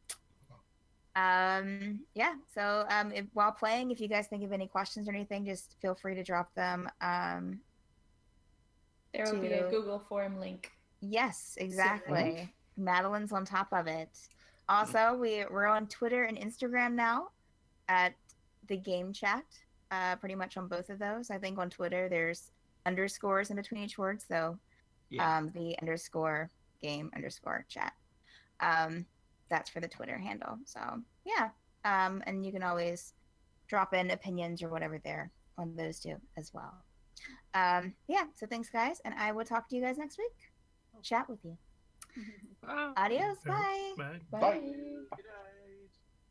um, yeah. So, um, if, while playing, if you guys think of any questions or anything, just feel free to drop them. Um, There will be a To- Google form link. yes, exactly. Madeline's on top of it. Also, we we're on Twitter and Instagram now at the Game Chat. Uh, pretty much on both of those. I think on Twitter there's underscores in between each word, so Yeah. um, the underscore game underscore chat. Um, that's for the Twitter handle. So yeah, um, and you can always drop in opinions or whatever there on those two as well. Um, yeah. So thanks, guys, and I will talk to you guys next week. Chat with you. Adios. Bye. Bye. Bye. Bye. Good, uh,